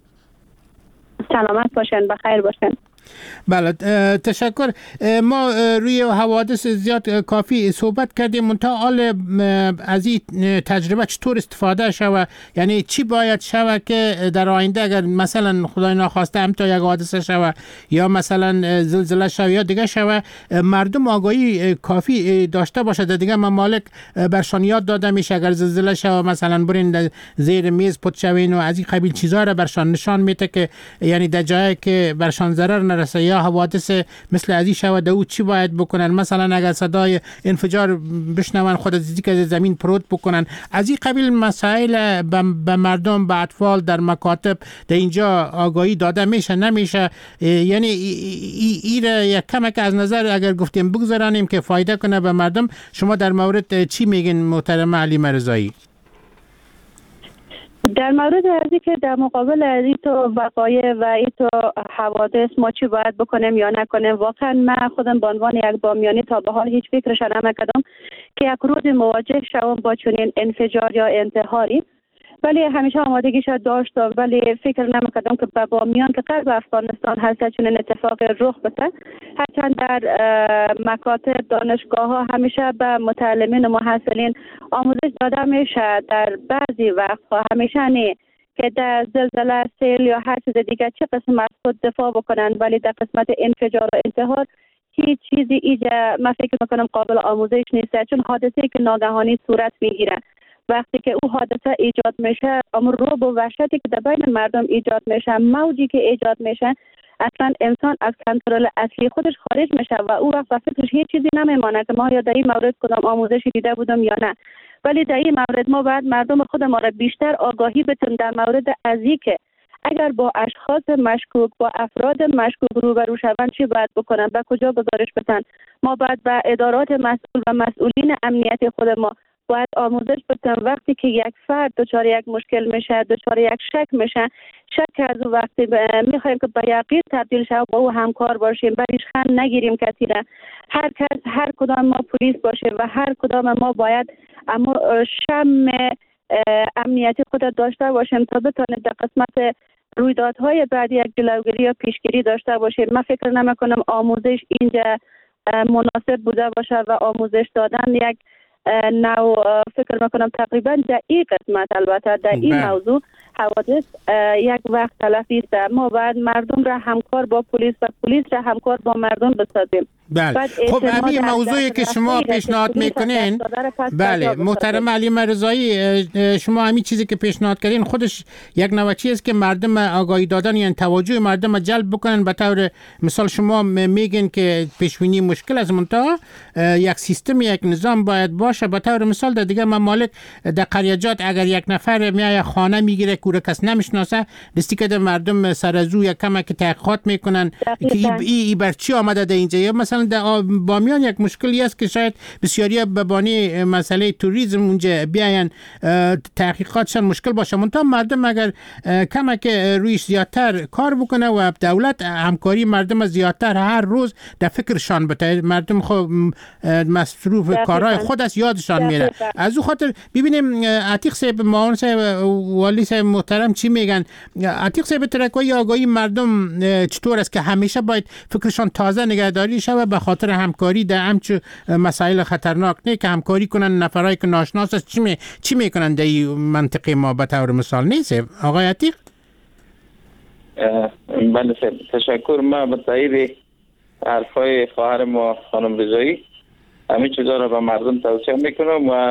سلامت باشن، بخیر باشن. بله تشکر. ما روی حوادث زیاد کافی صحبت کردیم، منتها حال از این تجربه چطور استفاده شوه، یعنی چی باید شوه که در آینده اگر مثلا خدای ناخواسته هم تا یک حادثه شوه یا مثلا زلزله شوه یا دیگه شوه مردم آگاهی کافی داشته باشه. در دیگه ممالک برشان یاد داده میشه اگر زلزله شوه مثلا برین زیر میز پت شوین و از این قبیل چیزا را برشان نشان میده که یعنی در جایی که برشان ضرر نرسه یا حوادث مثل ازی شود او چی باید بکنن. مثلا اگر صدای انفجار بشنون خود از که زمین پروت بکنن. از این قبیل مسائل به مردم، به اطفال در مکاتب در اینجا آگاهی داده میشه نمیشه. یعنی این یک کمک از نظر اگر گفتیم بگذارانیم که فایده کنه به مردم. شما در مورد چی میگین محترمه حلیمه رضایی؟ در مورد ازی که در مقابل از این تو وقایع و این تو حوادث ما چی باید بکنیم یا نکنیم، واقعا من خودم به عنوان یک بامیانی تا به حال هیچ فکرش نمی‌کردم که یک روز مواجه شوم با چنین انفجار یا انتحاری، ولی همیشه آمادگیش داشتم، ولی فکر نمی‌کردم که به بامیان که غرب افغانستان هست چنین اتفاق رخ بده. هرچند در مکاتب دانشگاه‌ها همیشه به متعلمین و محصلین آموزش داده میشه در بعضی وقت‌ها همیشه نه که در زلزله، سیل یا هر چیز دیگه چه قسم از خود دفاع بکنن، ولی در قسمت انفجار و انتحار هیچ چیزی اینجا من فکر میکنم قابل آموزش نیست، چون حادثه‌ای که ناگهانی صورت میگیره وقتی که او حادثه ایجاد میشه، اما رعب و وحشتی که در بین مردم ایجاد میشه، موجی که ایجاد میشه، اصلا انسان از کنترل اصلی خودش خارج میشه و او وقت به فکرش هیچ چیزی نمیمانه که ما یا در این مورد کدام آموزشی دیده بودم یا نه. ولی در این مورد ما باید مردم خود ما را بیشتر آگاهی بدیم در مورد ازی که اگر با اشخاص مشکوک، با افراد مشکوک روبرو شوند چی باید بکنن، به کجا گزارش بدن. ما باید به ادارات مسئول و مسئولین امنیتی خود ما باید آموزش بدن وقتی که یک فرد دچار یک مشکل میشه، دچار یک شک میشه، شک از او وقتی میخوایم که به یقین تبدیل شه با او همکار باشیم، بریش خند نگیریم کسی را. هر کس، هر کدام ما پلیس باشیم و هر کدام ما باید اما شم امنیتی خود داشته باشیم تا بتونیم در قسمت رویدادهای بعدی یک جلوگیری یا پیشگیری داشته باشیم. من فکر نمیکنم آموزش اینجا مناسب بوده باشه و آموزش دادن یک نوع فکر میکنم تقریبا در این قسمت، البته در این موضوع حوادث یک وقت تلفی است. ما باید مردم را همکار با پلیس و پلیس را همکار با مردم بسازیم. بله. خب همین موضوعی که شما پیشنهاد میکنین، بله محترم علیم رضایی، شما همین چیزی که پیشنهاد کردین خودش یک نوع چیزی است که مردم آگاهی دادن، یعنی توجه مردم را جلب بکنن. به طور مثال شما میگین که پیشبینی مشکل از منتها یک سیستم، یک نظام باید باشه. به طور مثال در دیگه ممالک در قریجات اگر یک نفر میای خانه میگیره کوره کس نمیشناسه، دستی که مردم سر از او یک کمک تحقیقات میکنن که ای بر چی آمده در اینجا. یا مثلا در بامیان یک مشکلی است که شاید بسیاری به بانی مسئله توریسم اونجا بیاین تحقیقاتشان مشکل باشه، منتها مردم اگر کمک رویش زیادتر کار بکنه و دولت همکاری مردم زیادتر هر روز در فکرشان بده، مردم خود مصروف کارهای خود است، یادشان میره. از او خاطر ببینیم عتیق صاحب، معاون صاحب، والی صاحب محترم چی میگن. عتیق صاحب ترکوی آگاهی مردم چطور است که همیشه باید فکرشان تازه نگهداری شود به خاطر همکاری در همچه مسائل خطرناک، نه که همکاری کنن نفرایی که ناشناس است چی میکنن در این منطقه ما به طور مثال نیست. آقای عتیق؟ بله تشکر. من به تایید حرفای خواهر ما خانم رضایی همین چیزا را به مردم توصیه میکنم و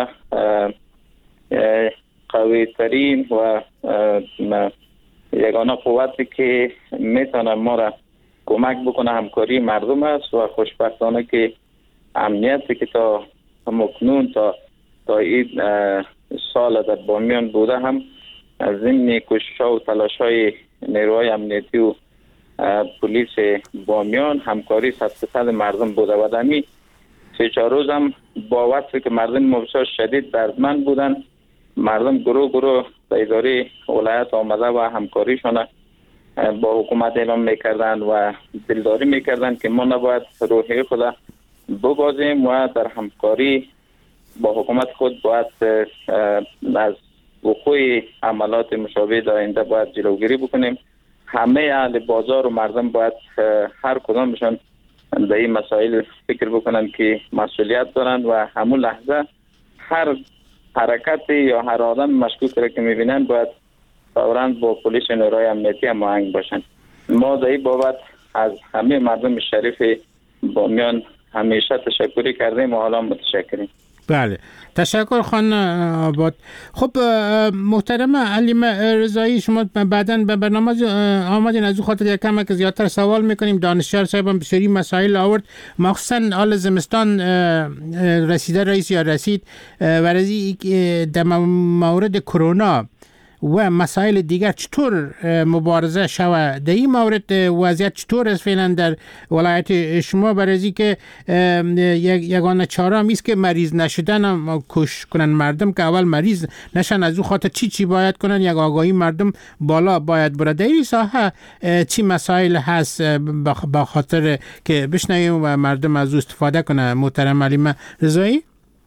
قوی ترین و یگانه قوتی که میتونه ما را کمک بکنه همکاری مردم است و خوشبختانه که امنیتی که تا مکنون تا این سال در بامیان بوده هم از این کوشش‌ها و تلاش‌های نیروهای امنیتی و پلیس بامیان همکاری 100% مردم بوده و در این 3-4 روز هم با وقتی که مردم بسیار شدید دردمند بودن، مردم گروه به اداره ولایت آمده و همکاریشان با حکومت اعلام میکردن و دلداری میکردن که ما نباید روحیه خود ببازیم و در همکاری با حکومت خود باید از وقوع عملات مشابه در آینده باید جلوگیری بکنیم. همه اهل بازار و مردم باید هر کدامشان در این مسائل فکر بکنن که مسئولیت دارند و همون لحظه هر حرکت یا هر آدم مشکوک را که میبینن باید فوراً با پلیس نیروهای امنیتی هماهنگ باشند. ما در این بابت از همه مردم شریف بامیان همیشه تشکری کردیم و حالا متشکریم. بله تشکر خان آباد. خب محترم علیم رضایی، شما بعداً به برنامه آمدین، از او خاطر یک کم که زیادتر سوال میکنیم. دانشیار صاحب هم بسیاری مسائل آورد، مخصوصا حال زمستان رسیده رئیس یا رسید و در مورد کرونا و مسائل دیگر چطور مبارزه شود؟ در این مورد وضعیت چطور است فعلا در ولایت شما؟ برای که یگانه چاره است که مریض نشدن هم کوشش کنن مردم که اول مریض نشن، از او خاطر چی باید کنن، یک آگاهی مردم بالا باید بره. در این ساحه چی مسائل هست با خاطر که بشنویم و مردم از او استفاده کنه؟ محترم علیمه رضایی.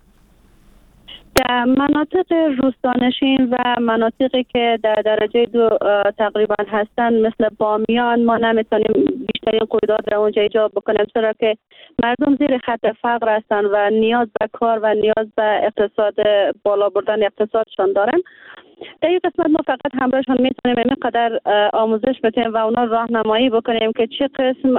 در مناطق روستانشین و مناطقی که در درجه 2 تقریبا هستند مثل بامیان ما نمیتونیم بیشترین قیودات را اونجا ایجاد بکنیم، چرا که مردم زیر خط فقر هستند و نیاز به کار و نیاز به اقتصاد، بالا بردن اقتصادشان دارن. در این قسمت ما فقط همراهشان میتونیم اینقدر آموزش بدیم و اونا راهنمایی بکنیم که چه قسم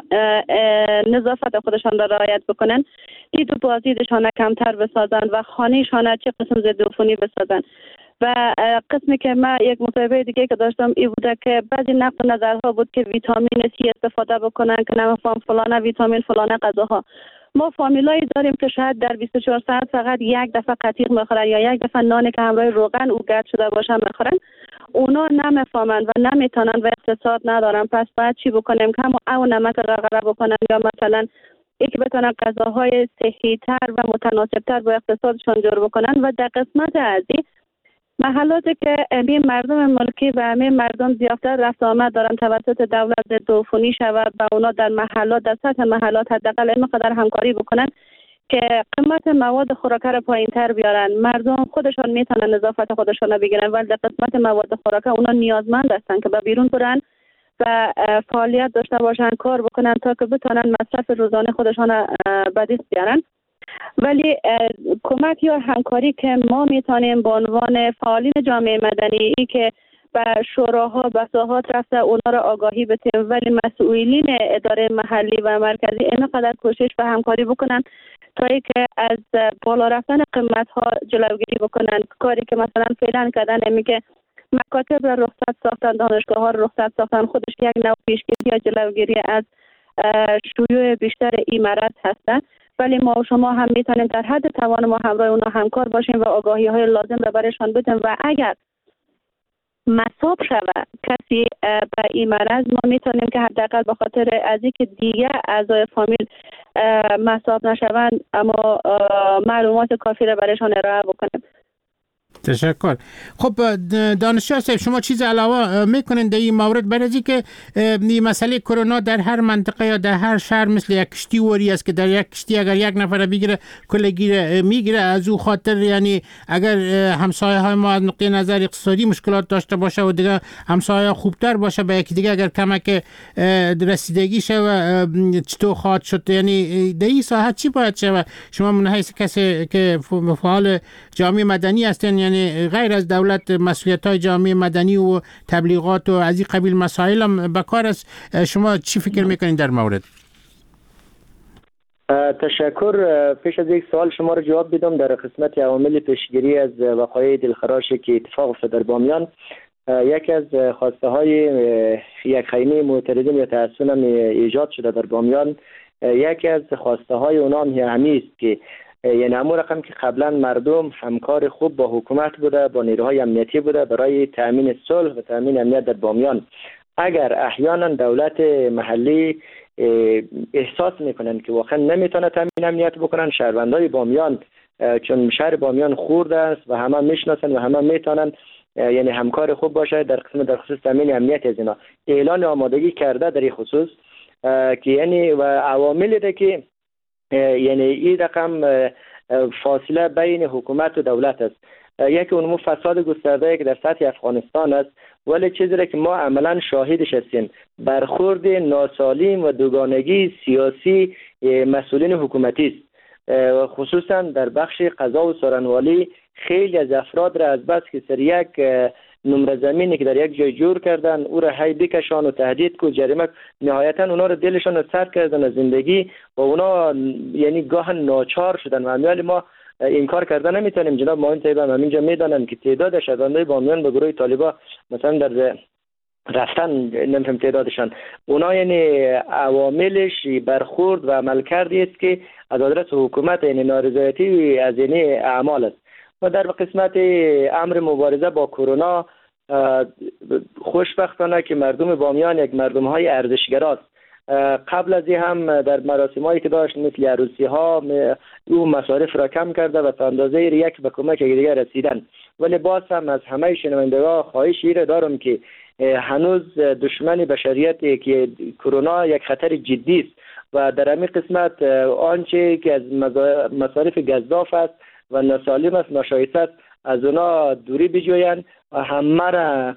نظافت خودشان را رعایت بکنن، دید و بازدیدشان کمتر بسازن و خانهشان چه قسم ضد عفونی بسازن. و قسمی که ما یک مصاحبه دیگه که داشتم این بوده که بعضی نقد نظرها بود که ویتامین سی استفاده بکنن که نمیفهم فلانه ویتامین فلانه غذاها. ما فامیلایی داریم که شاید در 24 ساعت فقط یک دفعه قطیق میخورن یا یک دفعه نانی که همراه روغن او گرد شده باشه میخورن. اونا نمیفهمن و نمیتونن و اقتصاد ندارن. پس باید چی بکنیم که هم او نمک غرغره بکنن یا مثلا یک بتونن غذاهای صحی تر و متناسب تر با اقتصادشان جور بکنن. و در قسمت ازی محلاتی که همین مردم ملکی و همین مردم زیادتر رفت آمد دارن توسط دولت ضد عفونی شود و اونا در محلات، در سطح محلات حداقل اینقدر همکاری بکنن که قیمت مواد خوراکه را پایین‌تر بیارن. مردم خودشان میتونن نظافت خودشان را بگیرن، ولی در قسمت مواد خوراکه اونا نیازمند هستن که به بیرون برن و فعالیت داشته باشن، کار بکنن تا که بتونن مصرف روزانه خودشان را به دست بیارن. ولی کمک یا همکاری که ما میتونیم به عنوان فعالین جامعه مدنی ای که به شوراها به ساحات رفته اونا را آگاهی بدیم، ولی مسئولین اداره محلی و مرکزی اینقدر کوشش و همکاری بکنن تا که از بالا رفتن قیمت ها جلوگیری بکنن. کاری که مثلا فعلا کردن همین که مکاتب را رخصت ساختن، دانشگاه ها را رخصت ساختن، خودش یک نوع پیشگیری یا جلوگیری از شیوع بیشتر این مرض هستند. ولی ما و شما هم میتونیم در حد توان ما همراه اونا همکار باشیم و آگاهی های لازم را برایشان بدیم و اگر مصاب شود کسی به این مرض ما میتونیم که حداقل به خاطر از اینکه دیگه اعضای فامیل مصاب نشوند اما معلومات کافی را برایشان ارائه بکنیم. تشکر. خب دانشجو صاحب شما چیز علاوه میکنین در این مورد؟ برای اینکه این مسئله کرونا در هر منطقه یا در هر شهر مثل یک کشتی وری است که در یک کشتی اگر یک نفر بگیره کل میگیره. از او خاطر یعنی اگر همسایه های ما از نقطه نظر اقتصادی مشکلات داشته باشه و دیگه همسایه خوبتر باشه به یکی دیگه اگر کمک رسیدگی شه و چطور خواهد شد؟ یعنی در این ساحه چی باید شه؟ شما من حیث کسی که فعال جامعه مدنی هستین، یعنی غیر از دولت مسئولیت‌های جامعه مدنی و تبلیغات و از این قبیل مسائل هم بکار است، شما چی فکر میکنید در مورد؟ تشکر. پیش از یک سوال شما رو جواب بدم در قسمت عوامل پیشگیری از وقایع دلخراشی که اتفاق افتاد در بامیان. یکی از خواسته های یک خیمه معترضین یا تحصن ایجاد شده در بامیان، یکی از خواسته های اونا هم است که یعنی همون رقم که قبلا مردم همکار خوب با حکومت بوده، با نیروهای امنیتی بوده برای تامین صلح و تامین امنیت در بامیان. اگر احیانا دولت محلی احساس میکنن که واقعا نمیتونه تامین امنیت بکنن، شهروندای بامیان چون شهر بامیان خرد است و همه میشناسن و همه میتونن یعنی همکار خوب باشه در خصوص تامین امنیت از اینا، اعلان آمادگی کرده در این خصوص که یعنی و عواملی ده که یعنی این رقم فاصله بین حکومت و دولت است. یکی اونمو فساد گسترده که در سطح افغانستان است، ولی چیزی را که ما عملا شاهدش هستیم برخورد ناسالم و دوگانگی سیاسی مسئولین حکومتی است، خصوصا در بخش قضا و سارنوالی. خیلی از افراد را از بس که سر یک نمره زمینی که در یک جای جور کردن او را هی بکشان و تهدید کو جریمه، نهایتا اونا را دلشان را سر کردن از زندگی و اونا یعنی گاه ناچار شدن و امیال ما این کار کردن نمیتونیم. جناب معاون طیب هم اینجا میدانن که تعداد شهروندای بامیان به گروه طالبا مثلا در رفتن نمیفهم تعدادشان، اونا یعنی عواملش برخورد و عملکردی است که از آدرس حکومت یعنی نارضایتی از یعنی اعمال است. و در قسمت امر مبارزه با کرونا خوشبختانه که مردم بامیان یک مردم های ارزشگراست. قبل از این هم در مراسم هایی که داشت مثل عروسی ها او مصارف را کم کرده و تا اندازه یک به کمک دیگر رسیدن. ولی باز هم از همه شنوندگان خواهشی را دارم که هنوز دشمن بشریت که کرونا یک خطر جدی است و در همین قسمت آنچه که از مصارف گزاف است و ناسالم است ناشایسته است از اونا دوری بجویند و همه را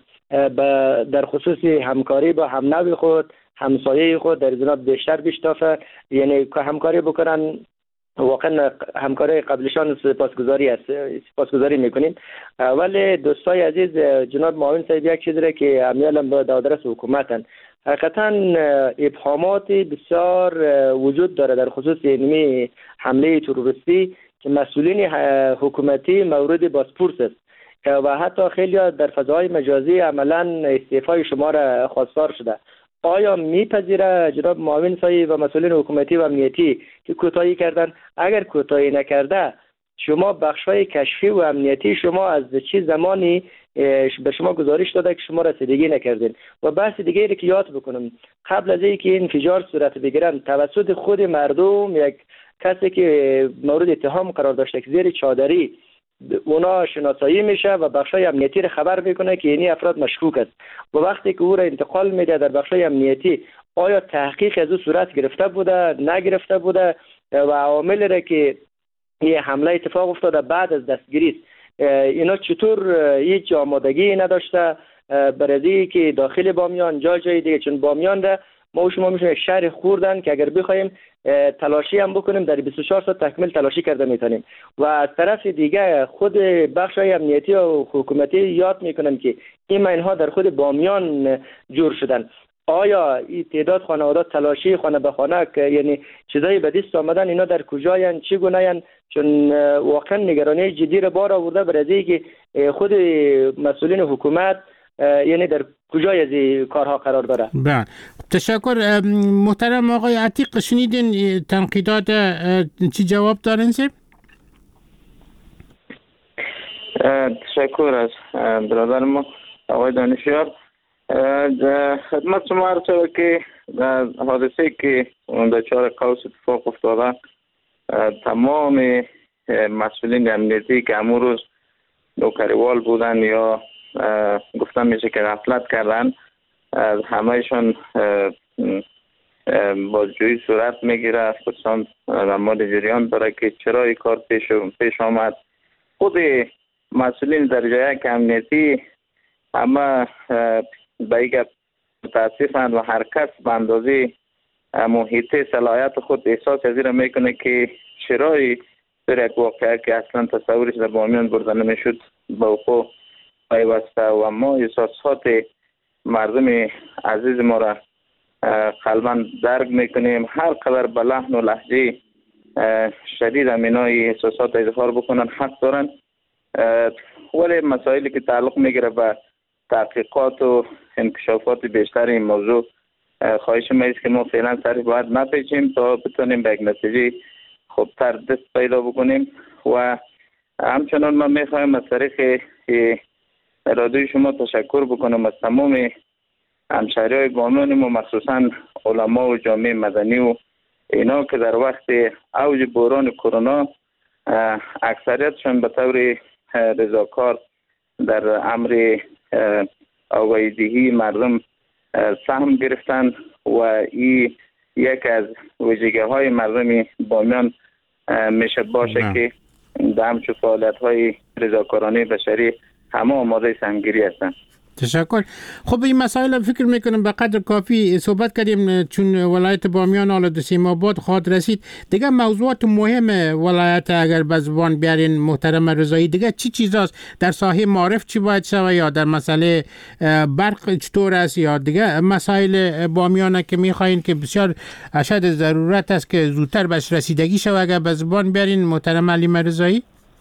در خصوص همکاری با همنوی خود همسایه خود در جناب بیشتر بشتافه، یعنی که همکاری بکنن. واقعا همکاری قبلشان سپاسگزاری میکنیم. ولی دوستای عزیز، جناب معاون صاحب یک چیزی که امیالم به آدرس حکومتن، حقیقتا ابهامات بسیار وجود داره در خصوص اینمی حمله تروریستی که مسئولین حکومتی مورد بازپرس است و حتی خیلی در فضای مجازی عملا استعفای شما را خواستار شده. آیا میپذیره جناب معاون صاحب و مسئولین حکومتی و امنیتی که کوتاهی کردن؟ اگر کوتاهی نکرده شما بخش‌های کشفی و امنیتی شما از چه زمانی به شما گزارش داده که شما رسیدگی نکردین؟ و بحث دیگری که یاد بکنم، قبل از اینکه این انفجار صورت بگیرن توسط خود مردم یک کسی که مورد اتهام قرار داشته که زیر چادری اونا شناسایی میشه و بخشای امنیتی رو خبر میکنه که اینی افراد مشکوک است و وقتی که او را انتقال میده در بخشای امنیتی آیا تحقیق از او صورت گرفته بوده نگرفته بوده و عوامل را که این حمله اتفاق افتاده بعد از دستگیری اینا چطور هیچ آمادگی نداشته برای که داخل بامیان جای دیگه، چون بامیان ده ما و شما میشه شهر خوردن که اگر بخوایم تلاشی هم بکنیم در 24 ساعت تکمیل تلاشی کرده میتونیم. و از طرف دیگه خود بخشای امنیتی و حکومتی یاد میکنن که اینها در خود بامیان جور شدن. آیا این تعداد خانوادات تلاشی خانه به خانه یعنی چیزایی به دست آمدن اینا در کجاین چی گونه‌ین؟ چون واقعا نگرانی جدی را بار آورده برای که خود مسئولین حکومت یعنی در کجای از این کارها قرار داره. بله، تشکر محترم آقای عتیق. شنیدین تنقیدات چی جواب دارین سیب؟ تشکر از برادر ما آقای دانشیار. خدمت شما عرض شد که حادثه که در 4 قوس اتفاق افتاده تمام مسئولین امنیتی که امون روز نوکریوال بودن یا گفتن میشه که غفلت کردن از همهشان بازجویی صورت میگیره، خصوصا در مورد جریان داره که چرا این کار پیش آمد. خود مسئولین درجه یک امنیتی همه به این گپ متاسفند و هر کس به اندازه محیط صلاحیت خود احساس از این میکنه که چرایی در یک واقعه که اصلا تصورش در بامیان برده نمیشد به وقوع پیوسته و ما احساسات مردم عزیز ما را قلبا درک میکنیم. هر قدر به لحن و لهجه شدید امینای احساسات اظهار بکنن حق دارن، ولی مسائلی که تعلق میگیره به تحقیقات و انکشافات بیشتر این موضوع خواهش ما است که ما فعلا سری باید نپیچیم تا بتونیم به یک نتیجه خوبتر دست پیدا بکنیم. و همچنان من میخوایم از طریق اراده شما تشکر بکنم از تمام همشهری‌های بامیان و مخصوصا علما و جامعه مدنی و اینا که در وقت اوج بحران کرونا اکثریتشون به طور رضاکار در امر آگاهی دهی مردم سهم گرفتن و این یک از ویژگی‌های مردم بامیان میشه باشه که در همچو فعالیت‌های رضاکارانه بشری همه آماده سهمگیری هستند. تشکر. خب این مسائل فکر میکنم به قدر کافی صحبت کردیم، چون ولایت بامیان حالا 2 ماه بعد خواهد رسید. دیگه موضوعات مهم ولایت اگر به زبان بیارین محترم رضایی، دیگه چی چیزاست در ساحه معارف چی باید شوه، یا در مسئله برق چطور است، یا دیگه مسائل بامیان که میخواین که بسیار اشد ضرورت است که زودتر بهش رسیدگی شوه اگر به زبان بیارین محترم علیم رضایی؟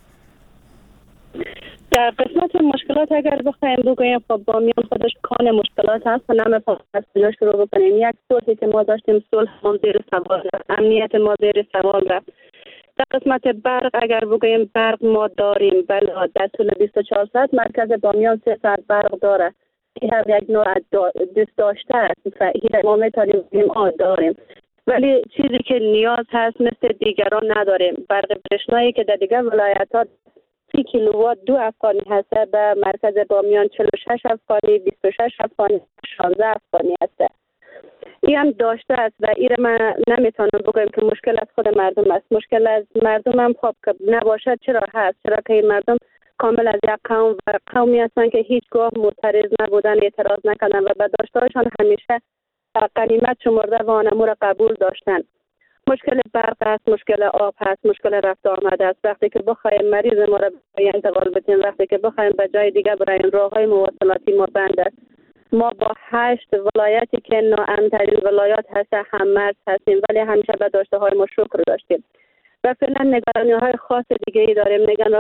در قسمت مشکلات اگر بخوایم بگوییم خب بامیان خودش کان مشکلات هست و نمی‌خوایم از کجا شروع بکنیم. یک صلحی که ما داشتیم صلح ما زیر سوال رفت، امنیت ما زیر سوال رفت. در قسمت برق اگر بگوییم برق ما داریم، بله در طول 24 ساعت مرکز بامیان 3 ساعت برق داره. این هم یک نوع دوست داشته است، ما میتونیم بگیم داریم، ولی چیزی که نیاز هست مثل دیگران نداریم. برق برشنایی که در دیگر ولایت ها 30 کیلووات 2 افغانی هست، به مرکز بامیان 46 افغانی، 26 افغانی، 16 افغانی هست. این هم داشته است و این من نمیتونم بگم که مشکل از خود مردم است. مشکل از مردم هم خب که نباشد چرا هست؟ چرا که این مردم کامل از یک قوم و قومی هستند که هیچگاه معترض نبودن، اعتراض نکردن و به داشتهاشان همیشه غنیمت شمرده و آنمو را قبول داشتن. مشکل برق است، مشکل آب هست، مشکل رفت آمد است. وقتی که بخوایم مریض ما را انتقال بدیم، وقتی که بخوایم به جای دیگه برایم، راههای مواصلاتی ما بند است. ما با 8 ولایتی که ناامن‌ترین ولایات هست هم‌مرز هستیم، ولی همیشه به داشته‌های ما شکر داشتیم. و فعلا نگرانی‌های خاص دیگه ای داریم.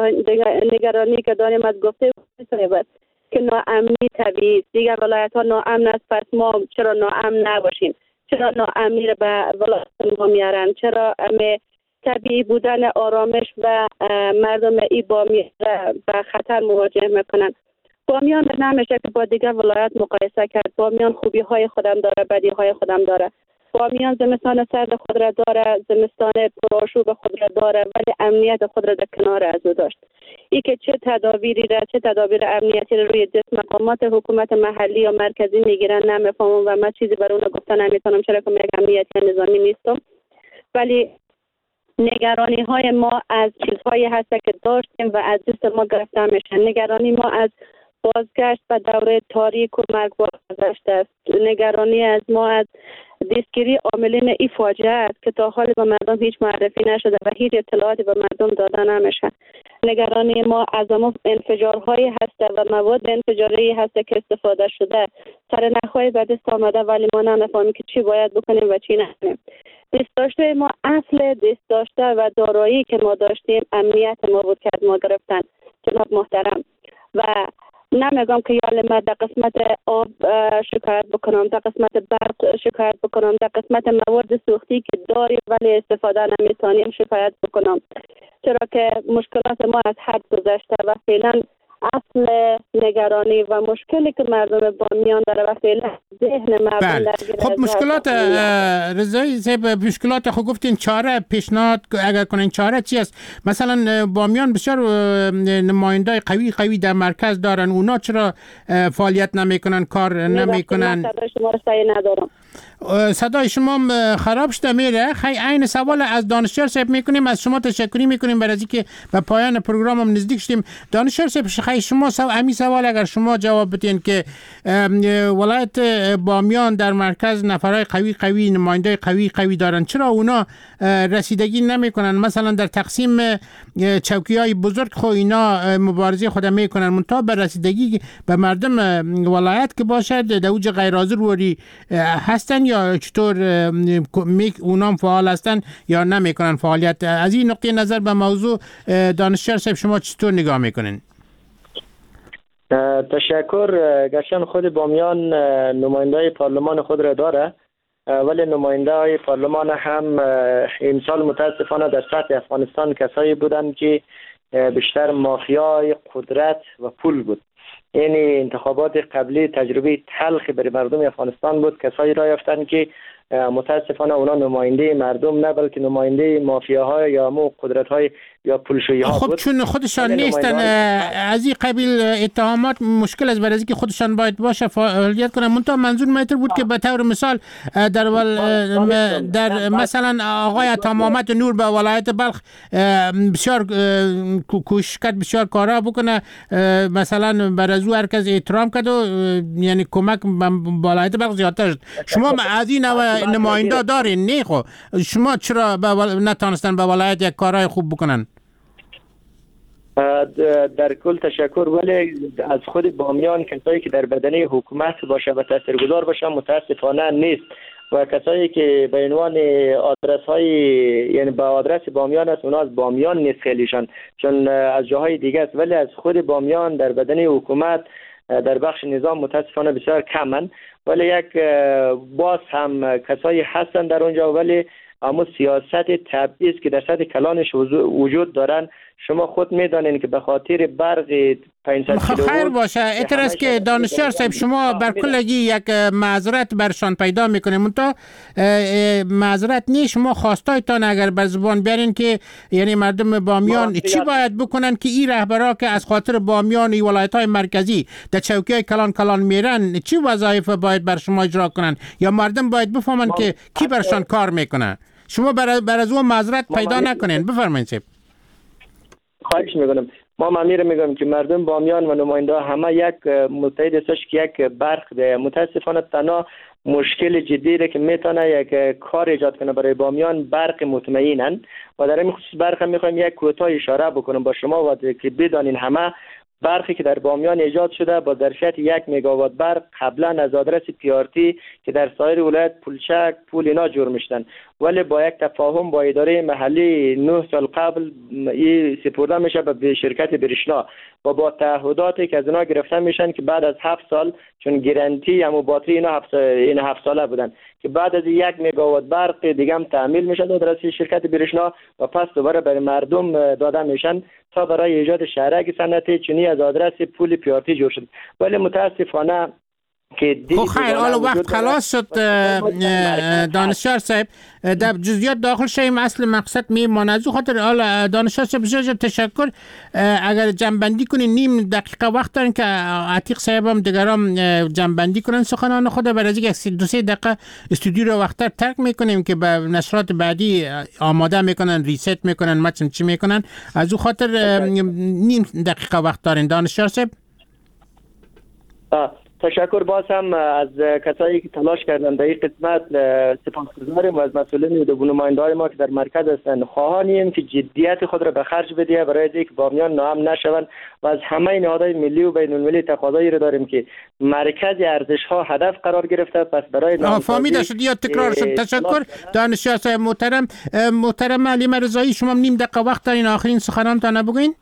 نگرانی که داریم از گفته بود که ناامنی طبیعی است. دیگر ولایت‌ها ناامن است، پس ما چرا ناامن نباشیم؟ چرا ناامنی را به ولایت ما میارن؟ چرا طبیعی بودن آرامش و مردم ای بامیان به خطر مواجه میکنن؟ بامیان نمیشه که با دیگر ولایت مقایسه کرد. بامیان خوبی های خودم داره، بدی های خودم داره. بامیان زمستان سرد خود را داره، زمستان پرآشوب خود را داره، ولی امنیت خود را در کنار از او داشت. ای که چه تدابیر امنیتی را روی دست مقامات حکومت محلی یا مرکزی میگیرن نمیفهمم و من چیزی برای اون گفتن نمیتونم، چرا که یک امنیتی نظامی نیستم. ولی نگرانی های ما از چیزهایی هست که داشتیم و از دست ما گرفته میشه. نگرانی ما از بازگشت به دوره تاریک و مرگبار گذشته است. نگرانی از ما از دستگیری عاملین این فاجعه است که تا حال به مردم هیچ معرفی نشده و هیچ اطلاعاتی به مردم داده نمیشه. نگرانی ما از انفجارهایی هست و مواد انفجاری هست که استفاده شده. سرنخ‌های به دست آمده ولی ما نمی‌فهمیم که چی باید بکنیم و چی نکنیم. دست داشته ما، اصل دست داشته و دارایی که ما داشتیم امنیت ما بود که از ما گرفتن جناب محترم. و نمیگم که یا ما در قسمت آب شکایت بکنم، در قسمت برق شکایت بکنم، در قسمت مواد سوختی که داریم ولی استفاده نمیتونیم شکایت بکنم، چرا که مشکلات ما از حد گذشته و فعلا اصل نگرانی و مشکلی که مردم بامیان داره و فعلا ذهن مردم درگیر. خب مشکلات رضایی صاحب، مشکلات خود گفتین چاره پیشنهاد اگر کنین چاره چی است؟ مثلا بامیان بسیار نمایندای قوی در مرکز دارن، اونا چرا فعالیت نمیکنن، کار نمیکنن؟ شما رو صحیح ندارم. صدای شما خراب شده میره. خیلی عین سوال از دانشجو صاحب میکنیم. از شما تشکری میکنیم برای اینکه به پایان پروگرامم نزدیک شدیم. دانشجو صاحب خیلی شما همین سوال اگر شما جواب بدین که ولایت بامیان در مرکز نفرای قوی نمایندای قوی دارن، چرا اونا رسیدگی نمیکنن؟ مثلا در تقسیم چوکیای بزرگ خو اینا مبارزه خود میکنن، منتها به رسیدگی به مردم ولایت که باشد در اوج غیر حاضر وری هستن یا چطور اونام فعال هستن یا نمیکنن فعالیت؟ از این نقطه نظر به موضوع دانشجو صاحب شما چطور نگاه میکنین؟ تشکر. گرچه خود بامیان نمایندای پارلمان خود را داره، ولی نماینده های پارلمان هم این سال متاسفانه در سطح افغانستان کسایی بودند که بیشتر مافیای قدرت و پول بود. یعنی انتخابات قبلی تجربه تلخی برای مردم افغانستان بود. کسایی را یافتند که متاسفانه اونا نماینده مردم نه بلکه نماینده مافیاهای یا مو قدرت‌های یا پولشویی‌ها بود. خب چون خودشان نیستن از این قبیل اتهامات مشکل است برای اینکه خودشان باید باشه فعالیت کنن. منتها منظور متر بود که به طور مثال در مثلا آقای عطامحمد نور به ولایت بلخ بسیار کوشش کرد، بسیار کارا بکنه، مثلا برای هر کس احترام کرد و یعنی کمک به ولایت بلخ زیادتر شد. شما از این نماینده دارین نه؟ خب شما چرا نتونستن به ولایت یک کارهای خوب بکنن؟ در کل تشکر. ولی از خود بامیان کسایی که در بدنه حکومت باشه و تاثیرگذار باشه متاسفانه نیست و کسایی که به عنوان آدرس های یعنی به آدرس بامیان است اونا از بامیان نیست خیلیشان، چون از جاهای دیگه است، ولی از خود بامیان در بدنه حکومت در بخش نظام متاسفانه بسیار کمن. ولی یک باز هم کسایی هستن در اونجا، ولی اما سیاست تبعیض که در سطح کلانش وجود دارن، شما خود میدانین که به خاطر برق 500 کیلووات خیر باشه. اعتراض که دانشیار صاحب شما بر کلگی یک معذرت برشان پیدا میکنیم، منتها معذرت نیست. شما خواستایتان اگر بر زبان بیارین که یعنی مردم بامیان چی باید بکنن که این رهبرا که از خاطر بامیان و ولایت‌های مرکزی در چوکی‌های کلان میرن چی وظایف باید بر شما اجرا کنن، یا مردم باید بفهمن که کی برشان کار میکنه؟ شما بر از اون معذرت پیدا نکنین. بفرمایید صاحب. خواهش میکنم. ما مامیر میگم که مردم بامیان و نماینده همه یک متحد هستش که یک برق ده. متاسفانه تنها مشکل جدی را که میتونه یک کار ایجاد کنه برای بامیان برق مطمئنن و در این خصوص برق میخوایم یک کوتاه اشاره بکنم با شما و که بدانین همه برقی که در بامیان ایجاد شده با ظرفیت 1 مگاوات برق قبلا از آدرس پیارتی که در سایر ولایت پولچک پول اینا جور میشدن، ولی با یک تفاهم با اداره محلی 9 سال قبل این سپرده میشه به شرکت برشنا و با تعهداتی که از اینا گرفته میشن که بعد از 7 سال، چون گارانتی هم باتری اینا 7 ساله بودن، که بعد از 1 مگاوات برق دیگه هم تعمیل میشن در از شرکت برشنا و پس دوباره برای مردم داده میشن تا برای ایجاد شهرک صنعتی چنی از آدرس پول پیارتی جور شد. ولی متاسفانه خب خیر، حالا وقت خلاص شد دانشیار صاحب، در جزئیات داخل شیم اصل مقصد میمونه. از او خاطر حالا دانشیار صاحب بسیار تشکر. اگر جنبندی کنین نیم دقیقه وقت دارین که عتیق صاحب هم دیگرام جنبندی کنن سخنان خود، برای از یک 2-3 دقیقه استودیو رو وقتر ترک میکنیم که به نشرات بعدی آماده میکنن، ریست میکنن، متن چی میکنن. از او خاطر نیم دقیقه وقت دارین دانشیار صاحب. تشکر باز هم از کسایی که تلاش کردن در این قسمت، سپاسگزاریم و از مسئولین و نماینده‌های ما که در مرکز هستند خواهانیم که جدیت خود را به خرج بده برای اینکه بامیان ناامن نشوند و از همه نهادهای ملی و بین المللی تقاضایی را داریم که مرکز ارزش‌ها هدف قرار گرفته. پس برای فهمیده شد یا تکرار شد. تشکر دانشیار صاحب محترم حلیمه رضایی، شما نیم دقیقه وقت دارین آخرین سخنانتان بگوین.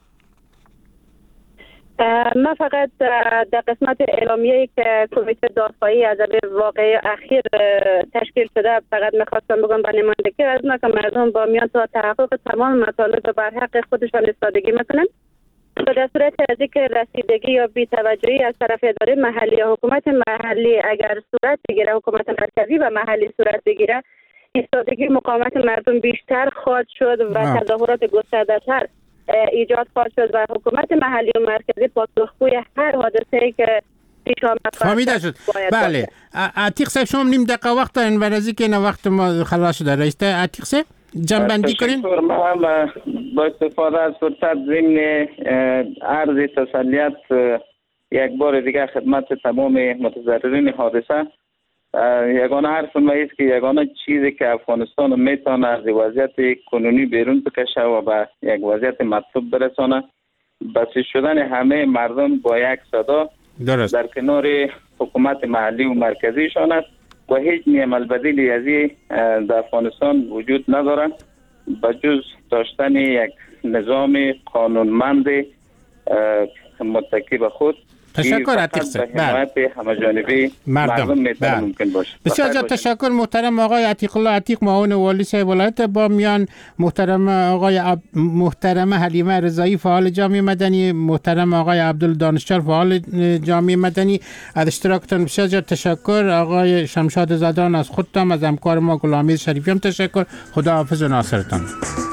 من فقط در قسمت اعلامیه‌ای که کمیته دادخواهی از واقعه اخیر تشکیل شده فقط می‌خواستم بگم به نمایندگی از که مردم بامیان تا تحقق تمام مطالب بر حق خودشان ایستادگی میکنن و در صورت از اینکه رسیدگی یا بی‌توجهی از طرف اداره محلی یا حکومت محلی اگر صورت بگیره، حکومت مرکزی و محلی صورت بگیره، ایستادگی مقاومت مردم بیشتر خواهد شد و تظاهرات گسترده‌تر ایجاد خواهد شد و حکومت محلی و مرکزی پاسخگوی هر حادثه‌ای که پیش آمد فهمیده شد. بله عتیق صاحب شما نیم دقیقه وقت دارین برای اینکه این وقت ما خلاص شده. رئیس عتیق صاحب جنبندی کنین. ما با استفاده از فرصت ضمن عرض تسلیت یک بار دیگه خدمت تمام متضررین حادثه یگانه حرف ما است که یگانه چیزی که افغانستان میتونه از وضعیت کنونی بیرون بکشه و به یک وضعیت مطلوب برسانه بسیج شدن همه مردم با یک صدا درست در کنار حکومت محلی و مرکزیشان است و هیچ عمل بدیلی از این در افغانستان وجود نداره بجز داشتن یک نظام قانونمند متکی به خود. تشکر عتیق صاحب. همه جانبی مردم میتونه ممکن باشه. بسیار تشکر محترم آقای عتیق الله عتیق، معاون والی صاحب ولایت بامیان، محترم حلیمه رضایی فعال جامعه مدنی، محترم آقای عبدالله دانشیار فعال جامعه مدنی. از اشتراکتان بسیار تشکر. آقای شمشاد زدان از خودتان، از همکار ما غلامیر شریفی هم تشکر. خدا حافظ و ناصرتان.